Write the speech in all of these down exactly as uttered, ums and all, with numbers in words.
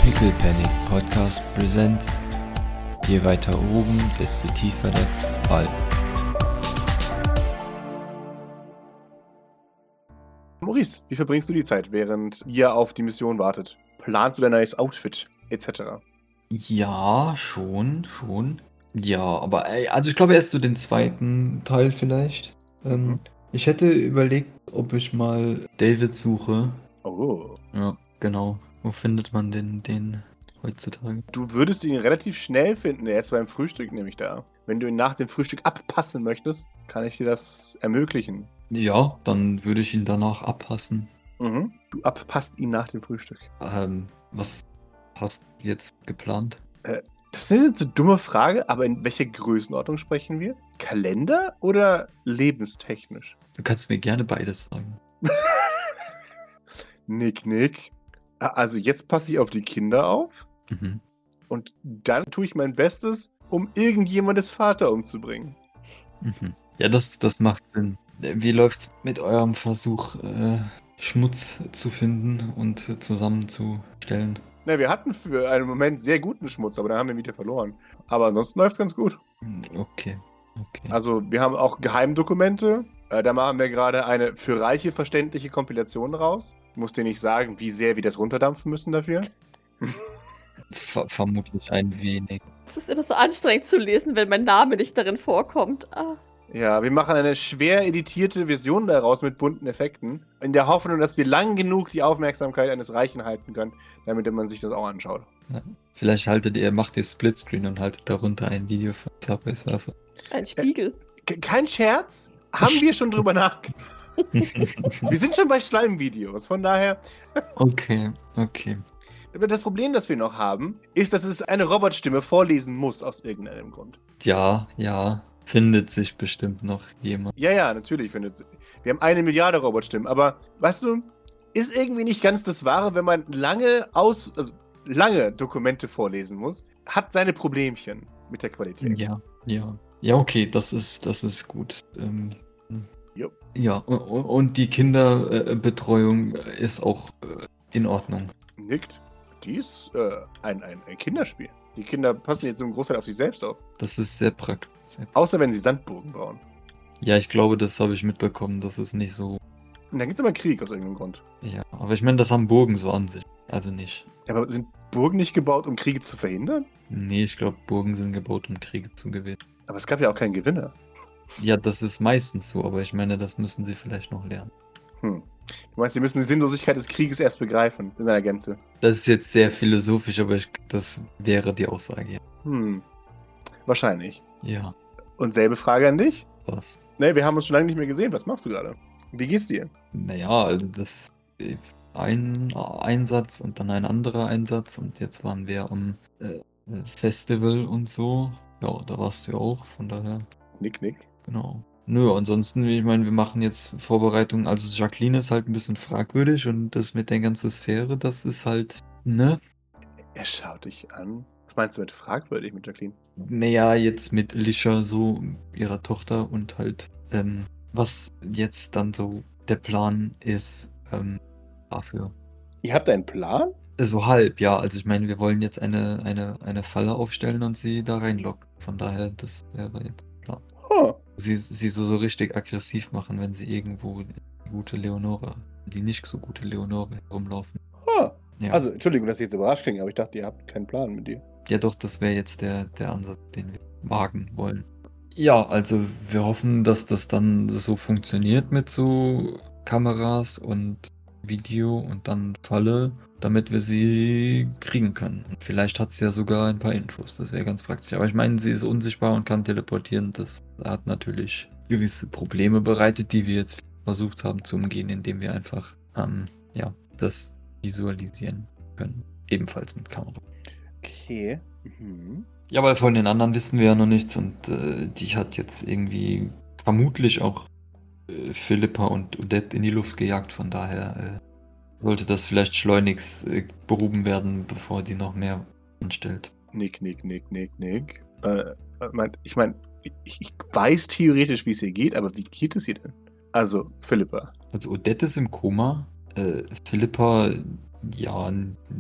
Pickle Panic Podcast Presents. Je weiter oben, desto tiefer der Fall. Maurice, wie verbringst du die Zeit, während ihr auf die Mission wartet? Planst du dein neues Outfit, et cetera? Ja, schon, schon. Ja, aber ey, also ich glaube erst so den zweiten Teil vielleicht. Ähm, Mhm. Ich hätte überlegt, ob ich mal David suche. Oh. Ja, genau. Wo findet man denn den heutzutage? Du würdest ihn relativ schnell finden, er ist beim Frühstück nämlich da. Wenn du ihn nach dem Frühstück abpassen möchtest, kann ich dir das ermöglichen. Ja, dann würde ich ihn danach abpassen. Mhm. Du abpasst ihn nach dem Frühstück. Ähm, was hast du jetzt geplant? Das ist jetzt eine dumme Frage, aber in welcher Größenordnung sprechen wir? Kalender oder lebenstechnisch? Du kannst mir gerne beides sagen. Nick, Nick. Also jetzt passe ich auf die Kinder auf Mhm. und dann tue ich mein Bestes, um irgendjemandes Vater umzubringen. Mhm. Ja, das, das macht Sinn. Wie läuft's mit eurem Versuch, äh, Schmutz zu finden und äh, zusammenzustellen? Na, wir hatten für einen Moment sehr guten Schmutz, aber dann haben wir ihn wieder verloren. Aber ansonsten läuft es ganz gut. Hm, Okay, okay. Also wir haben auch Geheimdokumente. Äh, da machen wir gerade eine für Reiche verständliche Kompilation raus. Ich muss dir nicht sagen, wie sehr wir das runterdampfen müssen dafür. Ver vermutlich ein wenig. Es ist immer so anstrengend zu lesen, wenn mein Name nicht darin vorkommt. Ah. Ja, wir machen eine schwer editierte Version daraus mit bunten Effekten. In der Hoffnung, dass wir lang genug die Aufmerksamkeit eines Reichen halten können, damit man sich das auch anschaut. Ja. Vielleicht haltet ihr, macht ihr Splitscreen und haltet darunter ein Video von Subway Surfer. Ein Spiegel. K- Kein Scherz? Haben wir schon drüber nachgedacht? Wir sind schon bei Schleimvideos, von daher. Okay, okay. Das Problem, das wir noch haben, ist, dass es eine Robotstimme vorlesen muss, aus irgendeinem Grund. Ja, ja. Findet sich bestimmt noch jemand. Ja, ja, natürlich findet sie. Wir haben eine Milliarde Robotstimmen, aber weißt du, ist irgendwie nicht ganz das Wahre, wenn man lange aus, also lange Dokumente vorlesen muss, hat seine Problemchen mit der Qualität. Ja, ja. Ja, okay, das ist, das ist gut. Ähm, Jo. ja, u- u- und die Kinderbetreuung ist auch äh, in Ordnung. Nickt. Die ist äh, ein, ein, ein Kinderspiel. Die Kinder passen jetzt zum Großteil auf sich selbst auf. Das ist sehr praktisch. Sehr Außer wenn sie Sandburgen bauen. Ja, ich glaube, das habe ich mitbekommen. Das ist nicht so. Und dann gibt es immer Krieg aus irgendeinem Grund. Ja, aber ich meine, das haben Burgen so an sich. Also nicht. Aber sind Burgen nicht gebaut, um Kriege zu verhindern? Nee, ich glaube, Burgen sind gebaut, um Kriege zu gewinnen. Aber es gab ja auch keinen Gewinner. Ja, das ist meistens so, aber ich meine, das müssen sie vielleicht noch lernen. Hm. Du meinst, sie müssen die Sinnlosigkeit des Krieges erst begreifen, in seiner Gänze. Das ist jetzt sehr philosophisch, aber ich, das wäre die Aussage. Ja. Hm. Wahrscheinlich. Ja, Und selbe Frage an dich? was? Ne, wir haben uns schon lange nicht mehr gesehen. Was machst du gerade? Wie geht's dir? Naja, das äh, ein Einsatz und dann ein anderer Einsatz und jetzt waren wir am äh, Festival und so. Ja, da warst du ja auch, von daher, Nick, Nick. genau. Nö, ansonsten, ich meine, wir machen jetzt Vorbereitungen. Also Jacqueline ist halt ein bisschen fragwürdig und das mit der ganzen Sphäre, das ist halt, ne? Er schaut dich an. Was meinst du mit fragwürdig mit Jacqueline? Naja, jetzt mit Alicia, so ihrer Tochter und halt, ähm, was jetzt dann so der Plan ist, ähm, dafür. Ihr habt einen Plan? So halb, ja. Also ich meine, wir wollen jetzt eine, eine, eine Falle aufstellen und sie da reinlocken. Von daher, das wäre jetzt klar. Huh. Sie, sie so, so richtig aggressiv machen, wenn sie irgendwo die gute Leonore, die nicht so gute Leonore herumlaufen. Huh. Ja. Also, Entschuldigung, dass ich jetzt überrascht klinge, aber ich dachte, ihr habt keinen Plan mit dir. Ja, doch, das wäre jetzt der, der Ansatz, den wir wagen wollen. Ja, also wir hoffen, dass das dann so funktioniert mit so Kameras und Video und dann Falle, damit wir sie kriegen können. Und vielleicht hat sie ja sogar ein paar Infos, das wäre ganz praktisch. Aber ich meine, sie ist unsichtbar und kann teleportieren. Das hat natürlich gewisse Probleme bereitet, die wir jetzt versucht haben zu umgehen, indem wir einfach ähm, ja, das visualisieren können. Ebenfalls mit Kamera. Okay. Mhm. Ja, weil von den anderen wissen wir ja noch nichts und äh, die hat jetzt irgendwie vermutlich auch äh, Philippa und Odette in die Luft gejagt, von daher äh, sollte das vielleicht schleunigst äh, behoben werden, bevor die noch mehr anstellt. Nick, Nick, Nick, Nick, Nick. Äh, äh, mein- ich meine, ich, ich weiß theoretisch, wie es ihr geht, aber wie geht es ihr denn? Also, Philippa. Also Odette ist im Koma, äh, Philippa, ja, n-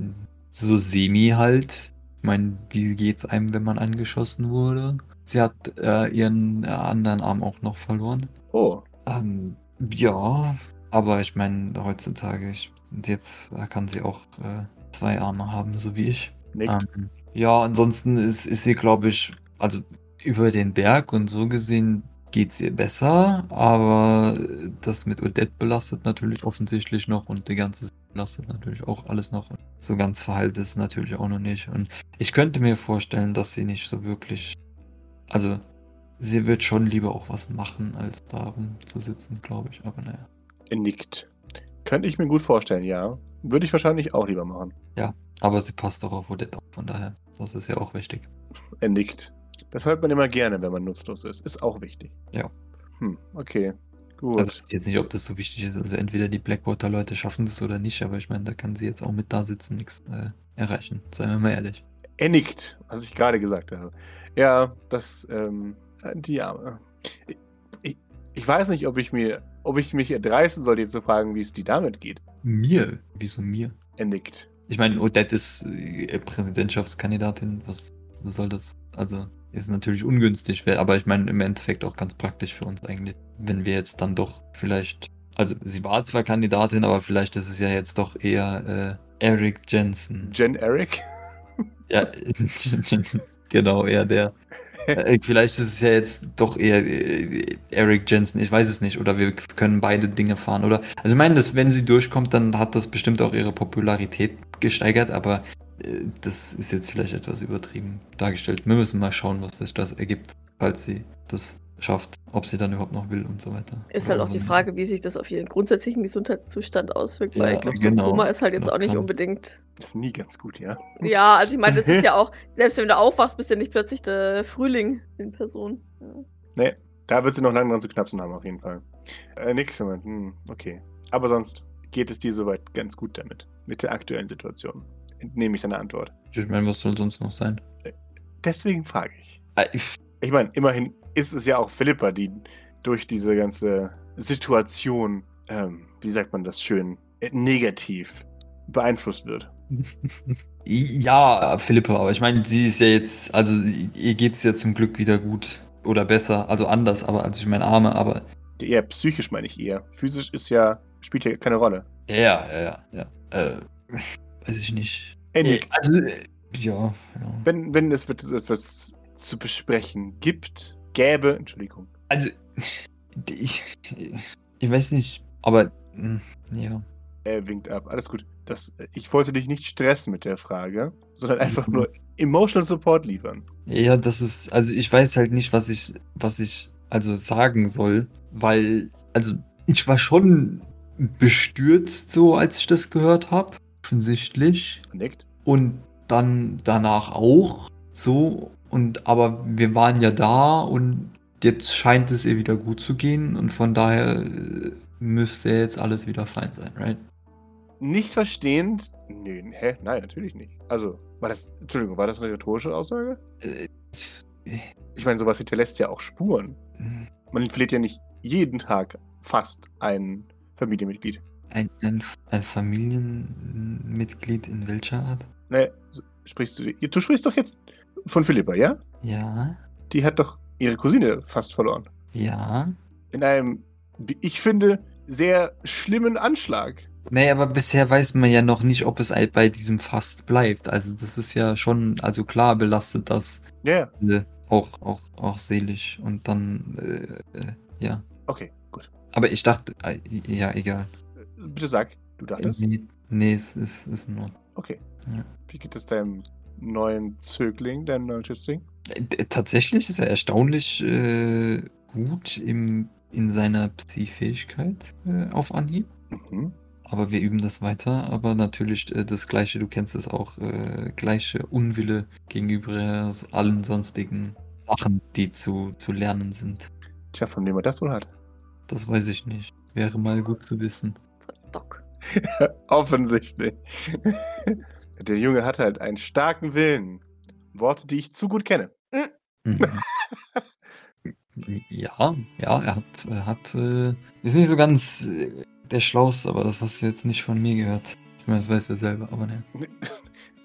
so semi halt. Ich meine, wie geht's einem, wenn man angeschossen wurde? Sie hat äh, ihren äh, anderen Arm auch noch verloren. Oh, Ähm, ja, aber ich meine, heutzutage, ich, jetzt kann sie auch äh, zwei Arme haben, so wie ich. nickt. Ähm, ja, ansonsten ist, ist sie, glaube ich, also über den Berg und so gesehen geht es ihr besser, aber das mit Odette belastet natürlich offensichtlich noch und die ganze Sache belastet natürlich auch alles noch. Und so ganz verheilt ist es natürlich auch noch nicht. Und ich könnte mir vorstellen, dass sie nicht so wirklich, also sie wird schon lieber auch was machen, als da rumzusitzen, glaube ich. Aber naja. Er nickt. Könnte ich mir gut vorstellen, ja. Würde ich wahrscheinlich auch lieber machen. Ja, aber sie passt auch auf Odette auf, von daher. Das ist ja auch wichtig. Er nickt. Das hört man immer gerne, wenn man nutzlos ist. Ist auch wichtig. Ja. Hm, okay. Gut. Also ich weiß jetzt nicht, ob das so wichtig ist. Also entweder die Blackwater-Leute schaffen das oder nicht, aber ich meine, da kann sie jetzt auch mit da sitzen nichts äh, erreichen. Seien wir mal ehrlich. Er nickt, was ich gerade gesagt habe. Ja, das, ähm, die Arme. Ich, ich, ich weiß nicht, ob ich mir, ob ich mich erdreisten soll, dir zu fragen, wie es dir damit geht. Mir? Wieso mir? Er nickt. Ich meine, Odette ist äh, Präsidentschaftskandidatin. Was soll das? Also ist natürlich ungünstig, wär- aber ich meine im Endeffekt auch ganz praktisch für uns eigentlich. Wenn wir jetzt dann doch vielleicht, also sie war zwar Kandidatin, aber vielleicht ist es ja jetzt doch eher äh, Eric Jensen. Jen Eric? Ja, genau, eher der. Äh, Vielleicht ist es ja jetzt doch eher äh, Eric Jensen, ich weiß es nicht. Oder wir können beide Dinge fahren. Oder, also ich meine, dass, wenn sie durchkommt, dann hat das bestimmt auch ihre Popularität gesteigert, aber äh, das ist jetzt vielleicht etwas übertrieben dargestellt. Wir müssen mal schauen, was sich das ergibt, falls sie das schafft, ob sie dann überhaupt noch will und so weiter. Ist halt Oder auch die so. Frage, wie sich das auf ihren grundsätzlichen Gesundheitszustand auswirkt, weil Ja, ich glaube, so genau. ein Koma ist halt jetzt Noch auch nicht krank. unbedingt. Ist nie ganz gut, ja. Ja, also ich meine, das ist ja auch, selbst wenn du aufwachst, bist du ja nicht plötzlich der Frühling in Person. Ja. Nee, da wird sie noch lange dran zu knapsen haben, auf jeden Fall. Äh, Nick, hm, okay. Aber sonst geht es dir soweit ganz gut damit. Mit der aktuellen Situation. Entnehme ich deine Antwort. Ich meine, was soll sonst noch sein? Deswegen frage ich. Äh, ich- Ich meine, immerhin ist es ja auch Philippa, die durch diese ganze Situation, ähm, wie sagt man das schön, äh, negativ beeinflusst wird. Ja, Philippa, aber ich meine, sie ist ja jetzt, also ihr geht's ja zum Glück wieder gut oder besser, also anders, aber also ich meine Arme, aber Eher psychisch meine ich eher. Physisch ist ja, spielt ja keine Rolle. ja, ja, ja, ja. Äh, weiß ich nicht. Er nickt. Also, äh, ja, ja. Wenn, wenn es wird- es etwas zu besprechen gibt, gäbe, Entschuldigung. Also, ich, ich weiß nicht, aber mh, ja. Er winkt ab. Alles gut. Das, ich wollte dich nicht stressen mit der Frage, sondern einfach Mhm. nur emotional Support liefern. Ja, das ist, also ich weiß halt nicht, was ich, was ich also sagen soll, weil, also ich war schon bestürzt so, als ich das gehört habe, offensichtlich. Er nickt. Und dann danach auch so, und aber wir waren ja da und jetzt scheint es ihr wieder gut zu gehen und von daher äh, müsste jetzt alles wieder fein sein, right? Nicht verstehend. Nee, hä? Nein, natürlich nicht. Also, war das, Entschuldigung, war das eine rhetorische Aussage? Äh, Ich meine, sowas hinterlässt ja auch Spuren. Man verliert ja nicht jeden Tag fast ein Familienmitglied. Ein, ein, ein Familienmitglied in welcher Art? Ne, sprichst du, du sprichst doch jetzt von Philippa, ja? Ja, Die hat doch ihre Cousine fast verloren. ja. In einem, wie ich finde, sehr schlimmen Anschlag. Nee, aber bisher weiß man ja noch nicht, ob es halt bei diesem Fast bleibt. Also das ist ja schon, also klar belastet das Ja, ja. alle auch, auch, auch seelisch und dann, äh, äh, ja. Okay, gut. Aber ich dachte, äh, ja, egal. Bitte sag, du dachtest? Nee, nee, es ist, ist nur. Okay. Ja. Wie geht es deinem neuen Zögling, deinem neuen Schützling? Äh, Tatsächlich ist er erstaunlich äh, gut im, in seiner Psi-Fähigkeit äh, auf Anhieb. Mhm. Aber wir üben das weiter. Aber natürlich äh, das Gleiche, du kennst es auch, äh, gleiche Unwille gegenüber allen sonstigen Sachen, die zu, zu lernen sind. Tja, von wem er das wohl hat. Das weiß ich nicht. Wäre mal gut zu wissen. Von Doc. Offensichtlich. Der Junge hat halt einen starken Willen. Worte, die ich zu gut kenne. Mhm. Ja, ja, er hat, er hat, äh, ist nicht so ganz äh, der Schlauste, aber das hast du jetzt nicht von mir gehört. Ich meine, das weißt du selber, aber ne.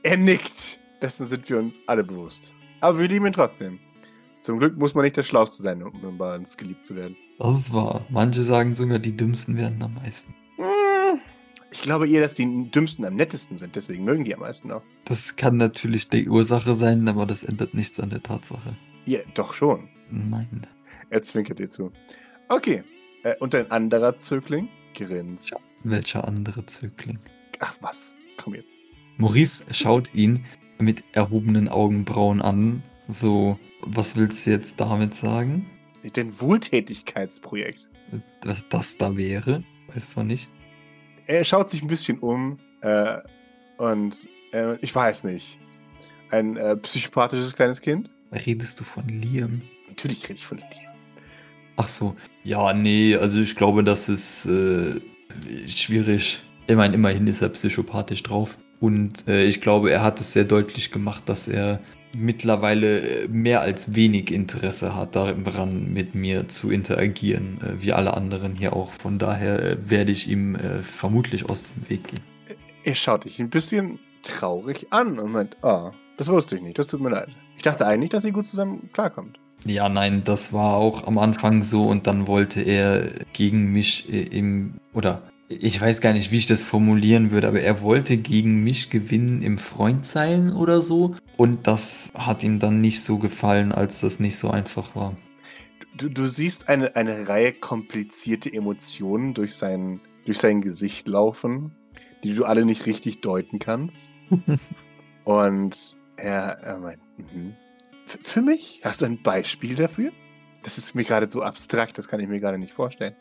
Er nickt. Dessen sind wir uns alle bewusst. Aber wir lieben ihn trotzdem. Zum Glück muss man nicht der Schlauste sein, um bei uns geliebt zu werden. Das ist wahr. Manche sagen sogar, die Dümmsten werden am meisten. Hm, Ich glaube eher, dass die Dümmsten am nettesten sind. Deswegen mögen die am meisten auch. Das kann natürlich die Ursache sein, aber das ändert nichts an der Tatsache. Ja, doch schon. Nein. Er zwinkert dir zu. Okay. Äh, und ein anderer Zögling grinst. Welcher andere Zögling? Ach was. Komm jetzt. Maurice schaut ihn mit erhobenen Augenbrauen an. So, was willst du jetzt damit sagen? Den Wohltätigkeitsprojekt. Was das da wäre? Weiß man nicht. Er schaut sich ein bisschen um. Äh, und äh, ich weiß nicht. Ein äh, psychopathisches kleines Kind? Redest du von Liam? Natürlich rede ich von Liam. Ach so. Ja, nee, also ich glaube, das ist äh, schwierig. Ich meine, immerhin ist er psychopathisch drauf. Und äh, ich glaube, er hat es sehr deutlich gemacht, dass er mittlerweile mehr als wenig Interesse hat daran, mit mir zu interagieren, äh, wie alle anderen hier auch. Von daher äh, werde ich ihm äh, vermutlich aus dem Weg gehen. Er schaut dich ein bisschen traurig an und meint, ah, das wusste ich nicht, das tut mir leid. Ich dachte eigentlich, dass ihr gut zusammen klarkommt. Ja, nein, das war auch am Anfang so und dann wollte er gegen mich äh, im, oder ich weiß gar nicht, wie ich das formulieren würde, aber er wollte gegen mich gewinnen im Freundsein oder so und das hat ihm dann nicht so gefallen, als das nicht so einfach war. Du, du siehst eine, eine Reihe komplizierte Emotionen durch sein, durch sein Gesicht laufen, die du alle nicht richtig deuten kannst. Und er, er meint, mhm. F- für mich? Hast du ein Beispiel dafür? Das ist mir gerade so abstrakt, das kann ich mir gerade nicht vorstellen.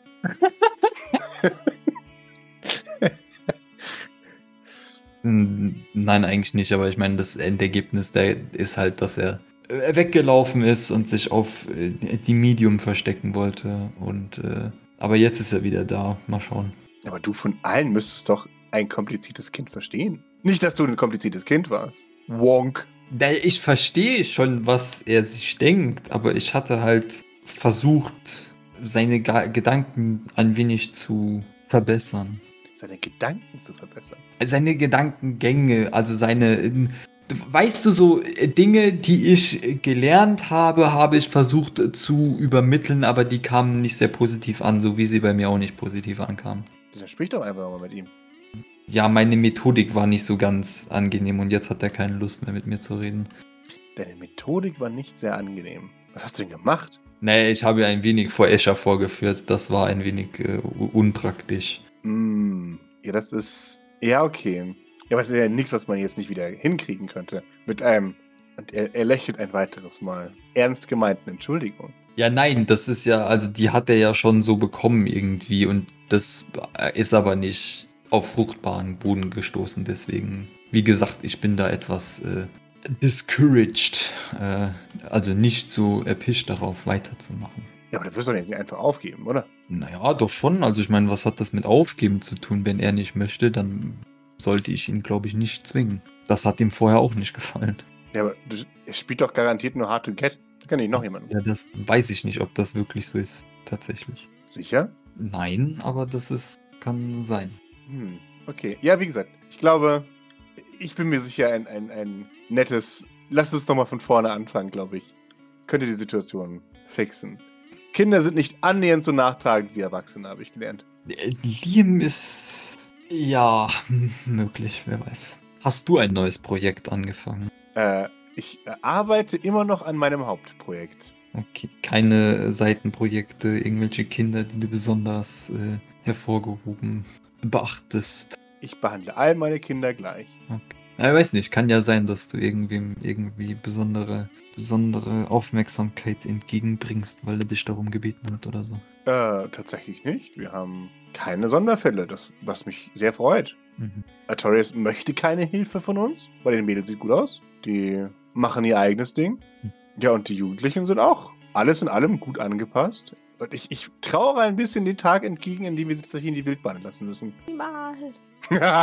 Hm, Nein, eigentlich nicht, aber ich meine, das Endergebnis der ist halt, dass er äh, weggelaufen ist und sich auf äh, die Medium verstecken wollte und äh, aber jetzt ist er wieder da. Mal schauen. Aber du von allen müsstest doch ein kompliziertes Kind verstehen. Nicht, dass du ein kompliziertes Kind warst. Wonk. Na, ich verstehe schon, was er sich denkt, aber ich hatte halt versucht, seine Ga Gedanken ein wenig zu verbessern. Seine Gedanken zu verbessern. Seine Gedankengänge, also seine, weißt du, so äh, Dinge, die ich äh, gelernt habe, habe ich versucht äh, zu übermitteln, aber die kamen nicht sehr positiv an, so wie sie bei mir auch nicht positiv ankamen. Dann sprich doch einfach mal mit ihm. Ja, meine Methodik war nicht so ganz angenehm und jetzt hat er keine Lust mehr mit mir zu reden. Deine Methodik war nicht sehr angenehm. Was hast du denn gemacht? Nee, ich habe ein wenig vor Escher vorgeführt, das war ein wenig äh, unpraktisch. Mm, ja, das ist... Ja, okay. Ja, aber es ist ja nichts, was man jetzt nicht wieder hinkriegen könnte. Mit einem... Und er, er lächelt ein weiteres Mal. Ernst gemeinten Entschuldigung. Ja, nein, das ist ja, also die hat er ja schon so bekommen irgendwie und das ist aber nicht auf fruchtbaren Boden gestoßen, deswegen, wie gesagt, ich bin da etwas äh, discouraged, äh, also nicht so erpicht darauf weiterzumachen. Ja, aber du wirst doch jetzt nicht einfach aufgeben, oder? Naja, doch schon, also ich meine, was hat das mit Aufgeben zu tun? Wenn er nicht möchte, dann sollte ich ihn, glaube ich, nicht zwingen. Das hat ihm vorher auch nicht gefallen. Ja, aber du, er spielt doch garantiert nur Hard to Get. Da kann ich noch jemanden. Ja, das weiß ich nicht, ob das wirklich so ist, tatsächlich. Sicher? Nein, aber das ist, kann sein. Hm, okay. Ja, wie gesagt, ich glaube, ich bin mir sicher, ein, ein, ein nettes... Lass uns nochmal von vorne anfangen, glaube ich. Könnte die Situation fixen. Kinder sind nicht annähernd so nachtragend wie Erwachsene, habe ich gelernt. Äh, Liam ist, ja, möglich, wer weiß. Hast du ein neues Projekt angefangen? Äh, ich äh, arbeite immer noch an meinem Hauptprojekt. Okay, keine Seitenprojekte, irgendwelche Kinder, die du besonders äh, hervorgehoben beachtest. Ich behandle all meine Kinder gleich. Ja, ich weiß nicht, kann ja sein, dass du irgendwem irgendwie besondere, besondere Aufmerksamkeit entgegenbringst, weil er dich darum gebeten hat oder so. Äh, tatsächlich nicht. Wir haben keine Sonderfälle, das, was mich sehr freut. Mhm. Artorias möchte keine Hilfe von uns, weil den Mädels sieht gut aus. Die machen ihr eigenes Ding. Hm. Ja, und die Jugendlichen sind auch alles in allem gut angepasst. Und ich, ich trauere ein bisschen den Tag entgegen, in dem wir sie tatsächlich in die Wildbahn lassen müssen. Niemals.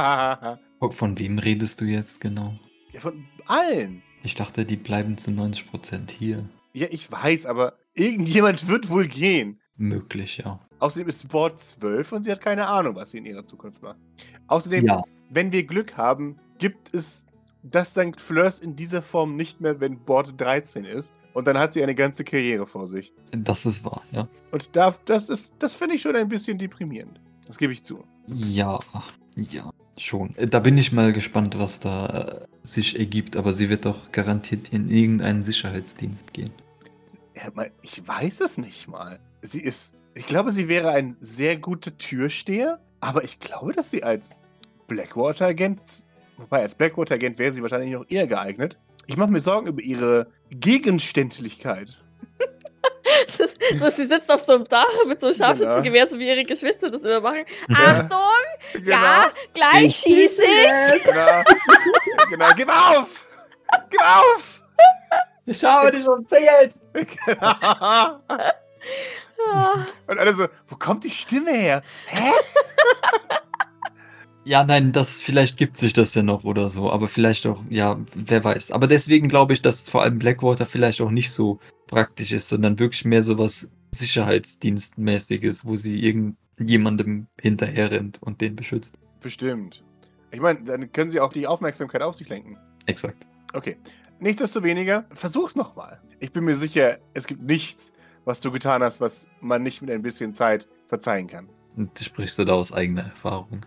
Ja, Von wem redest du jetzt genau? von allen. Ich dachte, die bleiben zu neunzig Prozent hier. Ja, ich weiß, aber irgendjemand wird wohl gehen. Möglich, ja. Außerdem ist Sport zwölf und sie hat keine Ahnung, was sie in ihrer Zukunft macht. Außerdem, Ja. wenn wir Glück haben, gibt es das Sankt Fleurs in dieser Form nicht mehr, wenn Bord dreizehn ist. Und dann hat sie eine ganze Karriere vor sich. Das ist wahr, ja. Und da, das ist, das finde ich schon ein bisschen deprimierend. Das gebe ich zu. Ja, ja, schon. Da bin ich mal gespannt, was da äh, sich ergibt, aber sie wird doch garantiert in irgendeinen Sicherheitsdienst gehen. Ja, mal, ich weiß es nicht mal. Sie ist, ich glaube, sie wäre ein sehr guter Türsteher, aber ich glaube, dass sie als Blackwater-Agent, wobei als Blackwater-Agent wäre sie wahrscheinlich noch eher geeignet. Ich mache mir Sorgen über ihre Gegenständlichkeit. Das ist, so, sie sitzt auf so einem Dach mit so einem Scharfschützengewehr, so wie ihre Geschwister das immer machen. Ja. Achtung! Genau. Ja, gleich schieße ich! Genau. Genau. Gib auf! Gib auf! Ich habe dich erzählt! Genau. Ah, Und alle so, wo kommt die Stimme her? Hä? Ja, nein, das, vielleicht gibt sich das ja noch oder so, aber vielleicht auch, ja, wer weiß. Aber deswegen glaube ich, dass vor allem Blackwater vielleicht auch nicht so praktisch ist, sondern wirklich mehr so was Sicherheitsdienstmäßiges, wo sie irgendjemandem hinterher rennt und den beschützt. Bestimmt. Ich meine, dann können sie auch die Aufmerksamkeit auf sich lenken. Exakt. Okay. Nichtsdestoweniger, versuch's nochmal. Ich bin mir sicher, es gibt nichts, was du getan hast, was man nicht mit ein bisschen Zeit verzeihen kann. Und sprichst du da aus eigener Erfahrung?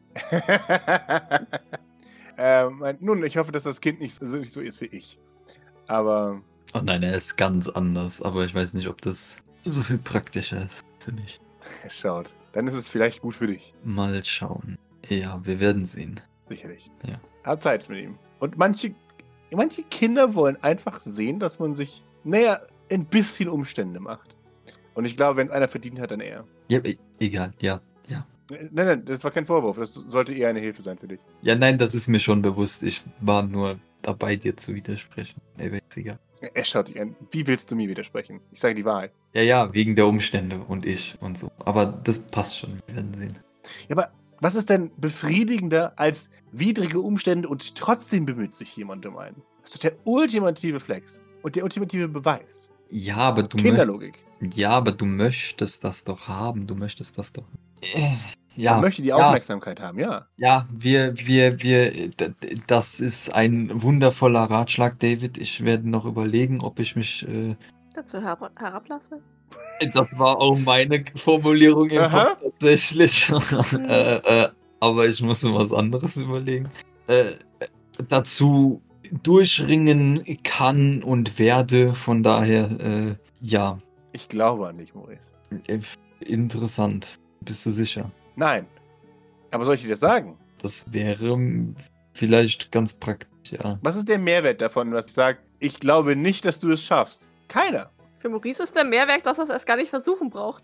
ähm, nun, ich hoffe, dass das Kind nicht so, nicht so ist wie ich. Aber. Oh nein, er ist ganz anders, aber ich weiß nicht, ob das so viel praktischer ist für mich. Schaut, dann ist es vielleicht gut für dich. Mal schauen. Ja, wir werden sehen. Sicherlich. Ja. Hab Zeit mit ihm. Und manche, manche Kinder wollen einfach sehen, dass man sich, naja, ein bisschen Umstände macht. Und ich glaube, wenn es einer verdient hat, dann er. Ja, e egal, ja, ja. Nein, nein, das war kein Vorwurf. Das sollte eher eine Hilfe sein für dich. Ja, nein, das ist mir schon bewusst. Ich war nur dabei, dir zu widersprechen. Ey, ist egal. Er schaut dich an. Wie willst du mir widersprechen? Ich sage die Wahrheit. Ja, ja, wegen der Umstände und ich und so. Aber das passt schon, wir werden sehen. Ja, aber was ist denn befriedigender als widrige Umstände und trotzdem bemüht sich jemand um einen? Das ist doch der ultimative Flex und der ultimative Beweis. Ja, aber du Kinderlogik. möcht- Ja, aber du möchtest das doch haben. Du möchtest das doch. Äh, Ja, Man möchte die ja, Aufmerksamkeit haben, ja. ja, wir, wir, wir, d- d- das ist ein wundervoller Ratschlag, David. Ich werde noch überlegen, ob ich mich, äh, dazu herab herablasse. das war auch meine Formulierung im Aha. Kopf tatsächlich, äh, äh, aber ich muss mir was anderes überlegen. Äh, dazu durchringen kann und werde, von daher, äh, ja, Ich glaube an dich, Maurice. äh, interessant. Bist du sicher? Nein. Aber soll ich dir das sagen? Das wäre ähm, vielleicht ganz praktisch, ja. Was ist der Mehrwert davon, was ich sage, ich glaube nicht, dass du es schaffst? Keiner. Für Maurice ist der Mehrwert, dass er es erst gar nicht versuchen braucht.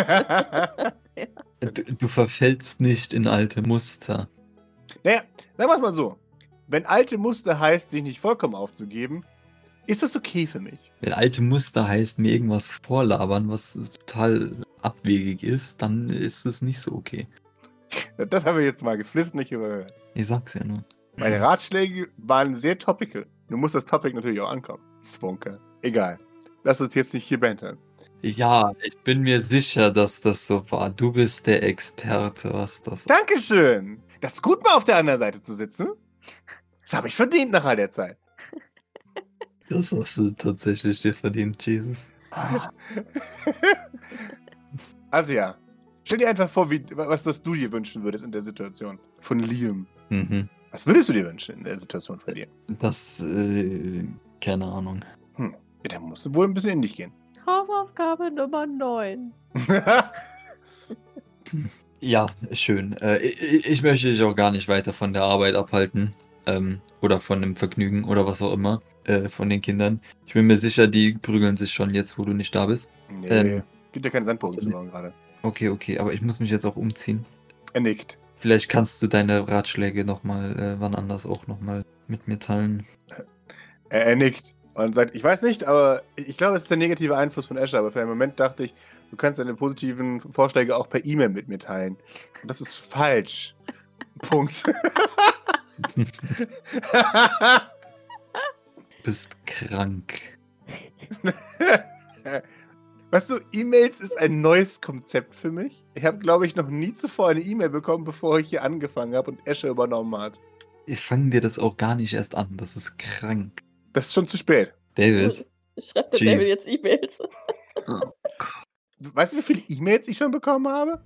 Du, du verfällst nicht in alte Muster. Naja, sagen wir es mal so. Wenn alte Muster heißt, sich nicht vollkommen aufzugeben, ist das okay für mich. Wenn alte Muster heißt, mir irgendwas vorlabern, was total abwegig ist, dann ist es nicht so okay. Das haben wir jetzt mal geflissentlich überhört. Ich sag's ja nur. Meine Ratschläge waren sehr topical. Du musst das Topic natürlich auch ankommen. Zwunker. Egal. Lass uns jetzt nicht hier bantern. Ja, ich bin mir sicher, dass das so war. Du bist der Experte, was das. Dankeschön. Das ist gut, mal auf der anderen Seite zu sitzen. Das habe ich verdient nach all der Zeit. Das hast du tatsächlich dir verdient, Jesus. Also ja. Stell dir einfach vor, wie, was das du dir wünschen würdest in der Situation von Liam. Mhm. Was würdest du dir wünschen in der Situation von dir? Das, äh, keine Ahnung. Hm. Ja, dann musst du wohl ein bisschen in dich gehen. Hausaufgabe Nummer neun. Ja, schön. Äh, ich, ich möchte dich auch gar nicht weiter von der Arbeit abhalten. Ähm, oder von dem Vergnügen oder was auch immer. Äh, von den Kindern. Ich bin mir sicher, die prügeln sich schon jetzt, wo du nicht da bist. Nee, Ähm. gibt ja keine Sandbogen zu bauen gerade. Okay, okay, aber ich muss mich jetzt auch umziehen. Er nickt. Vielleicht kannst du deine Ratschläge nochmal, äh, wann anders auch nochmal mit mir teilen. Er, er nickt und sagt, ich weiß nicht, aber ich glaube, es ist der negative Einfluss von Asher, aber für einen Moment dachte ich, du kannst deine positiven Vorschläge auch per E-Mail mit mir teilen. Und das ist falsch. Punkt. Bist krank. Weißt du, E-Mails ist ein neues Konzept für mich. Ich habe, glaube ich, noch nie zuvor eine E-Mail bekommen, bevor ich hier angefangen habe und Asher übernommen hat. ich fange dir das auch gar nicht erst an. Das ist krank. Das ist schon zu spät. David. Schreibt der Jeez. David jetzt E-Mails? Weißt du, wie viele E-Mails ich schon bekommen habe?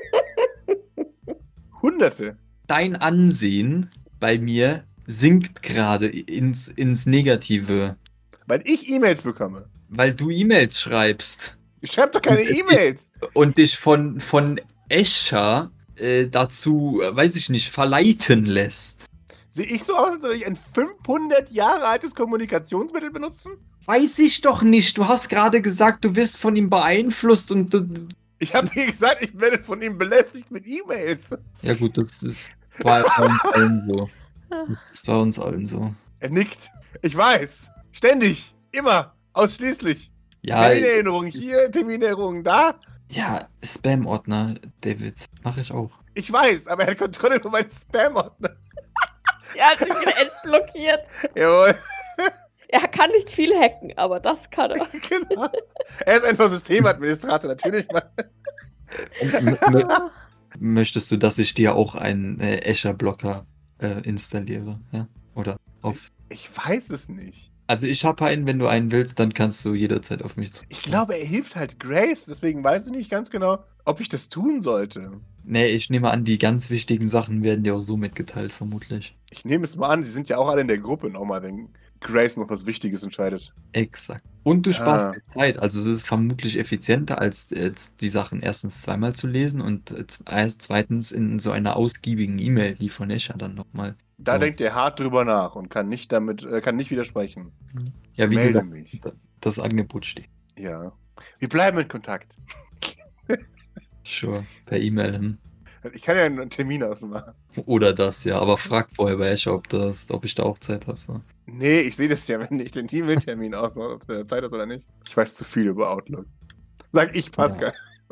Hunderte. Dein Ansehen bei mir sinkt gerade ins, ins Negative, Weil ich E-Mails bekomme. weil du E-Mails schreibst Ich schreibe doch keine Und es E-Mails. und dich von, von Escher äh, dazu, äh, weiß ich nicht, verleiten lässt. Sehe ich so aus, als soll ich ein fünfhundert Jahre altes Kommunikationsmittel benutzen? Weiß ich doch nicht. Du hast gerade gesagt, du wirst von ihm beeinflusst und du. Ich habe dir gesagt, ich werde von ihm belästigt mit E-Mails. Ja gut, das ist bei uns allen so. Das ist bei uns allen so. Er nickt. Ich weiß. Ständig. Immer. Ausschließlich. Ja, Terminerinnerungen hier, Terminerinnerungen da. ja, Spam-Ordner, David. Mache ich auch. Ich weiß, aber er hat Kontrolle über meinen Spam-Ordner. Er hat sich wieder entblockiert. Jawohl. Er kann nicht viel hacken, aber das kann er. Genau. Er ist einfach Systemadministrator, natürlich. M- m- Möchtest du, dass ich dir auch einen äh, Escher-Blocker äh, installiere? Ja? Oder auf. Ich weiß es nicht. Also ich habe einen, wenn du einen willst, dann kannst du jederzeit auf mich zu. Ich glaube, er hilft halt Grace, deswegen weiß ich nicht ganz genau, ob ich das tun sollte. Nee, ich nehme an, die ganz wichtigen Sachen werden dir auch so mitgeteilt, vermutlich. Ich nehme es mal an, sie sind ja auch alle in der Gruppe nochmal, wenn Grace noch was Wichtiges entscheidet. Exakt. Und du sparst Ah. dir Zeit. Also es ist vermutlich effizienter, als jetzt die Sachen erstens zweimal zu lesen und äh, zwe- zweitens in so einer ausgiebigen E-Mail wie von Escher dann nochmal. Da So. denkt er hart drüber nach und kann nicht damit, äh, kann nicht widersprechen. Ja, wie Melde gesagt, mich. das Angebot steht. Ja. Wir bleiben in Kontakt. Sure. Per E-Mail hin. Ich kann ja einen Termin ausmachen. Oder das, ja. Aber frag vorher bei Escher, ob, das, ob ich da auch Zeit habe. So. Nee, ich sehe das ja, wenn ich den E-Mail-Termin ausmache, ob der Zeit ist oder nicht. Ich weiß zu viel über Outlook. Sag ich, Pascal.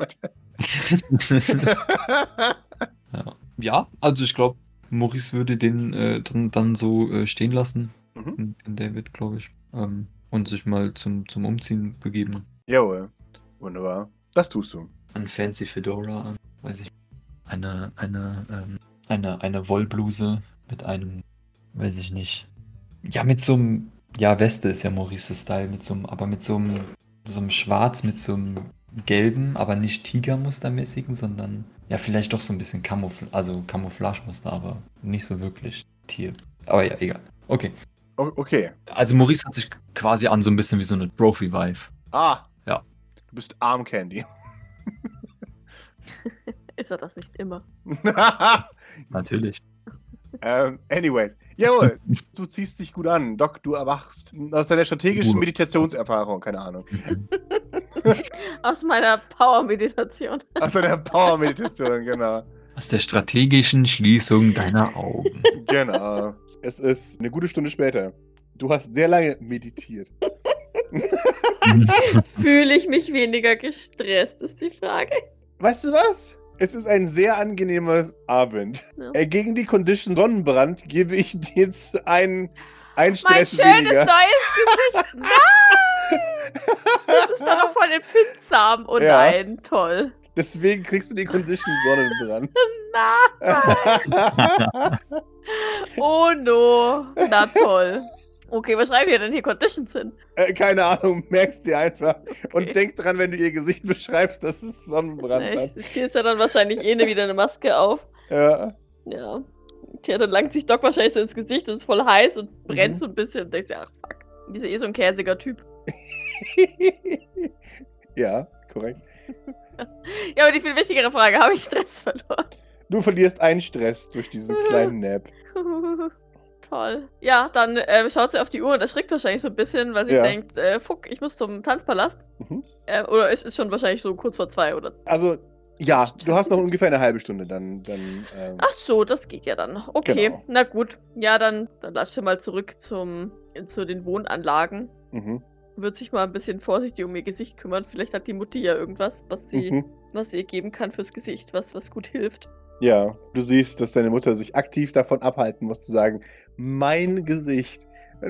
ja. ja, also ich glaube, Maurice würde den äh, dann, dann so äh, stehen lassen. Mhm. In, in David, glaube ich. Ähm, und sich mal zum, zum Umziehen begeben. Jawohl. Wunderbar. Das tust du. Ein fancy Fedora an, weiß ich. Eine, eine, ähm, eine, eine Wollbluse mit einem, weiß ich nicht. Ja, mit so einem, ja, Weste ist ja Maurices Style, mit so einem, aber mit so einem, so einem Schwarz, mit so einem gelben, aber nicht Tigermustermäßigen, sondern ja, vielleicht doch so ein bisschen Camoufl also Camouflagemuster, aber nicht so wirklich Tier. Aber ja, egal. Okay. O okay. Also Maurice hat sich quasi an so ein bisschen wie so eine Trophy-Vibe. Ah. Ja. Du bist Arm Candy. Ist er das nicht immer? Natürlich. ähm, anyways. Jawohl. Du ziehst dich gut an. Doc, du erwachst. Aus deiner strategischen Ruhe. Meditationserfahrung, keine Ahnung. Aus meiner Power-Meditation. Aus deiner Power-Meditation, genau. Aus der strategischen Schließung deiner Augen. Genau. Es ist eine gute Stunde später. Du hast sehr lange meditiert. Fühle ich mich weniger gestresst, ist die Frage. Weißt du was? Es ist ein sehr angenehmer Abend. Ja. Äh, gegen die Condition Sonnenbrand gebe ich dir jetzt einen, einen Mein Stress schönes weniger. neues Gesicht. Nein! Das ist doch noch voll empfindsam. Oh Ja. nein, toll. Deswegen kriegst du die Condition Sonnenbrand. Nein. Oh no. Na toll. Okay, was schreiben wir denn hier Conditions hin? äh, keine Ahnung, merkst dir einfach. Okay. Und denk dran, wenn du ihr Gesicht beschreibst, dass es Sonnenbrand Na, hat. ich ziehe jetzt ja dann wahrscheinlich eh ne wieder eine Maske auf. Ja. Ja. Tja, dann langt sich Doc wahrscheinlich so ins Gesicht und ist voll heiß und brennt Mhm. so ein bisschen und denkt sich, ach fuck. Dieser eh so ein käsiger Typ. Ja, korrekt. Ja, aber die viel wichtigere Frage, habe ich Stress verloren? Du verlierst einen Stress durch diesen kleinen Nap. Toll. Ja, dann äh, schaut sie auf die Uhr und erschrickt wahrscheinlich so ein bisschen, weil sie Ja. denkt, äh, fuck, ich muss zum Tanzpalast. Mhm. Äh, oder es ist schon wahrscheinlich so kurz vor zwei, oder? Also, ja, du hast noch ungefähr eine halbe Stunde, dann. dann ähm, Ach so, das geht ja dann. Okay, Genau. na gut. Ja, dann, dann lass schon mal zurück zum, zu den Wohnanlagen. mhm, Wird sich mal ein bisschen vorsichtig um ihr Gesicht kümmern. Vielleicht hat die Mutti ja irgendwas, was sie, mhm. was sie ihr geben kann fürs Gesicht, was, was gut hilft. Ja, du siehst, dass deine Mutter sich aktiv davon abhalten muss, zu sagen: Mein Gesicht.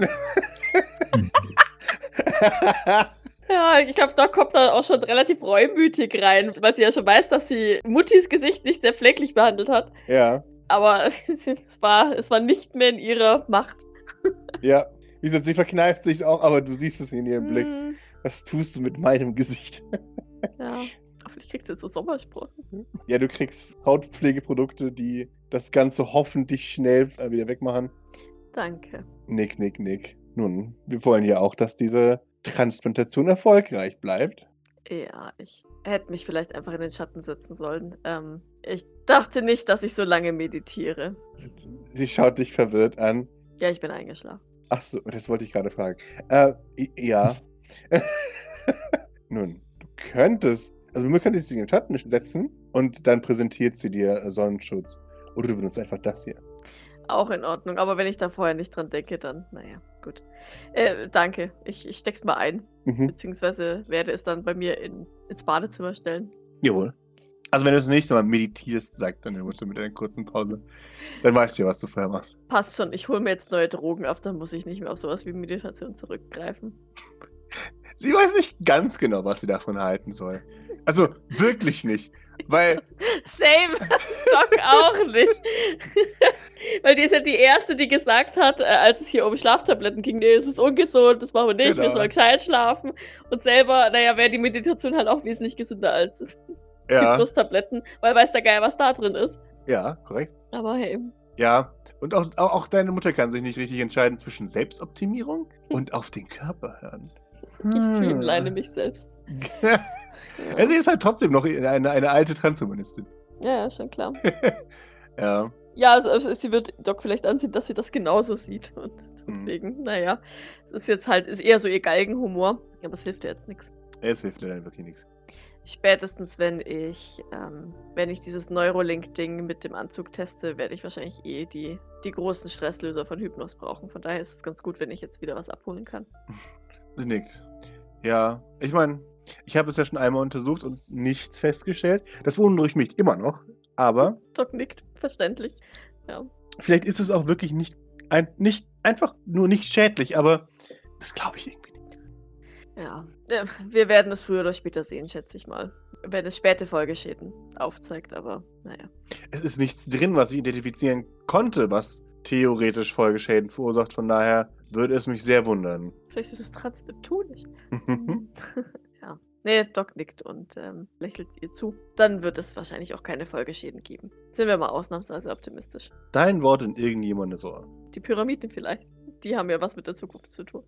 Ja, ich glaube, da kommt er auch schon relativ reumütig rein, weil sie ja schon weiß, dass sie Muttis Gesicht nicht sehr pfleglich behandelt hat. Ja, aber es war, es war nicht mehr in ihrer Macht. Ja, wie gesagt, sie verkneift sich's auch, aber du siehst es in ihrem Blick. Hm, Was tust du mit meinem Gesicht? ja, vielleicht kriegst du jetzt so Sommersprossen. Ja, du kriegst Hautpflegeprodukte, die das Ganze hoffentlich schnell äh, wieder wegmachen. Danke. Nick, nick, nick. Nun, wir wollen ja auch, dass diese Transplantation erfolgreich bleibt. Ja, ich hätte mich vielleicht einfach in den Schatten setzen sollen. Ähm, ich dachte nicht, dass ich so lange meditiere. Sie schaut dich verwirrt an. Ja, ich bin eingeschlafen. Ach so, das wollte ich gerade fragen. Äh, i- ja. Nun, du könntest, also du könntest dich in den Schatten setzen und dann präsentiert sie dir äh, Sonnenschutz. Oder du benutzt einfach das hier. Auch in Ordnung, aber wenn ich da vorher nicht dran denke, dann, naja, gut. Äh, danke. Ich, ich steck's mal ein. Mhm. Beziehungsweise werde es dann bei mir in, ins Badezimmer stellen. Jawohl. Also wenn du das nächste Mal meditierst, sagt dann Mutter mit einer kurzen Pause, dann weißt du ja, was du vorher machst. Passt schon, ich hole mir jetzt neue Drogen ab, dann muss ich nicht mehr auf sowas wie Meditation zurückgreifen. Sie weiß nicht ganz genau, was sie davon halten soll. Also wirklich nicht. Weil, Same, Doc auch nicht. Weil die ist ja die Erste, die gesagt hat, äh, als es hier um Schlaftabletten ging, nee, es ist ungesund, das machen wir nicht, wir Genau. sollen gescheit schlafen. Und selber, naja, wäre die Meditation halt auch wesentlich gesünder als ja, Hypnostabletten, weil weiß der Geil, was da drin ist. ja, korrekt. Aber hey, Ja, und auch, auch, auch deine Mutter kann sich nicht richtig entscheiden zwischen Selbstoptimierung und auf den Körper hören. ich streamline mich selbst. ja, Ja, sie ist halt trotzdem noch eine, eine alte Transhumanistin. ja, schon klar. Ja, Ja, also also sie wird Doc vielleicht ansehen, dass sie das genauso sieht. Und Mhm. deswegen, naja, es ist jetzt halt, ist eher so ihr Galgenhumor. Aber es hilft ja jetzt nichts. es hilft dir dann wirklich nichts. Spätestens, wenn ich, ähm, wenn ich dieses Neurolink-Ding mit dem Anzug teste, werde ich wahrscheinlich eh die, die großen Stresslöser von Hypnos brauchen. Von daher ist es ganz gut, wenn ich jetzt wieder was abholen kann. Sie nickt. Ja, ich meine, ich habe es ja schon einmal untersucht und nichts festgestellt. Das beunruhigt mich immer noch, aber Doc nickt, verständlich. Ja. vielleicht ist es auch wirklich nicht, ein, nicht einfach nur nicht schädlich, aber das glaube ich irgendwie nicht. Ja, äh, wir werden es früher oder später sehen, schätze ich mal. Wenn es späte Folgeschäden aufzeigt, aber naja. Es ist nichts drin, was ich identifizieren konnte, was theoretisch Folgeschäden verursacht. Von daher würde es mich sehr wundern. Vielleicht ist es transneptunisch. Ja. Nee, Doc nickt und ähm, lächelt ihr zu. Dann wird es wahrscheinlich auch keine Folgeschäden geben. Sind wir mal ausnahmsweise optimistisch. Dein Wort in irgendjemandes Ohr. Die Pyramiden vielleicht. Die haben ja was mit der Zukunft zu tun.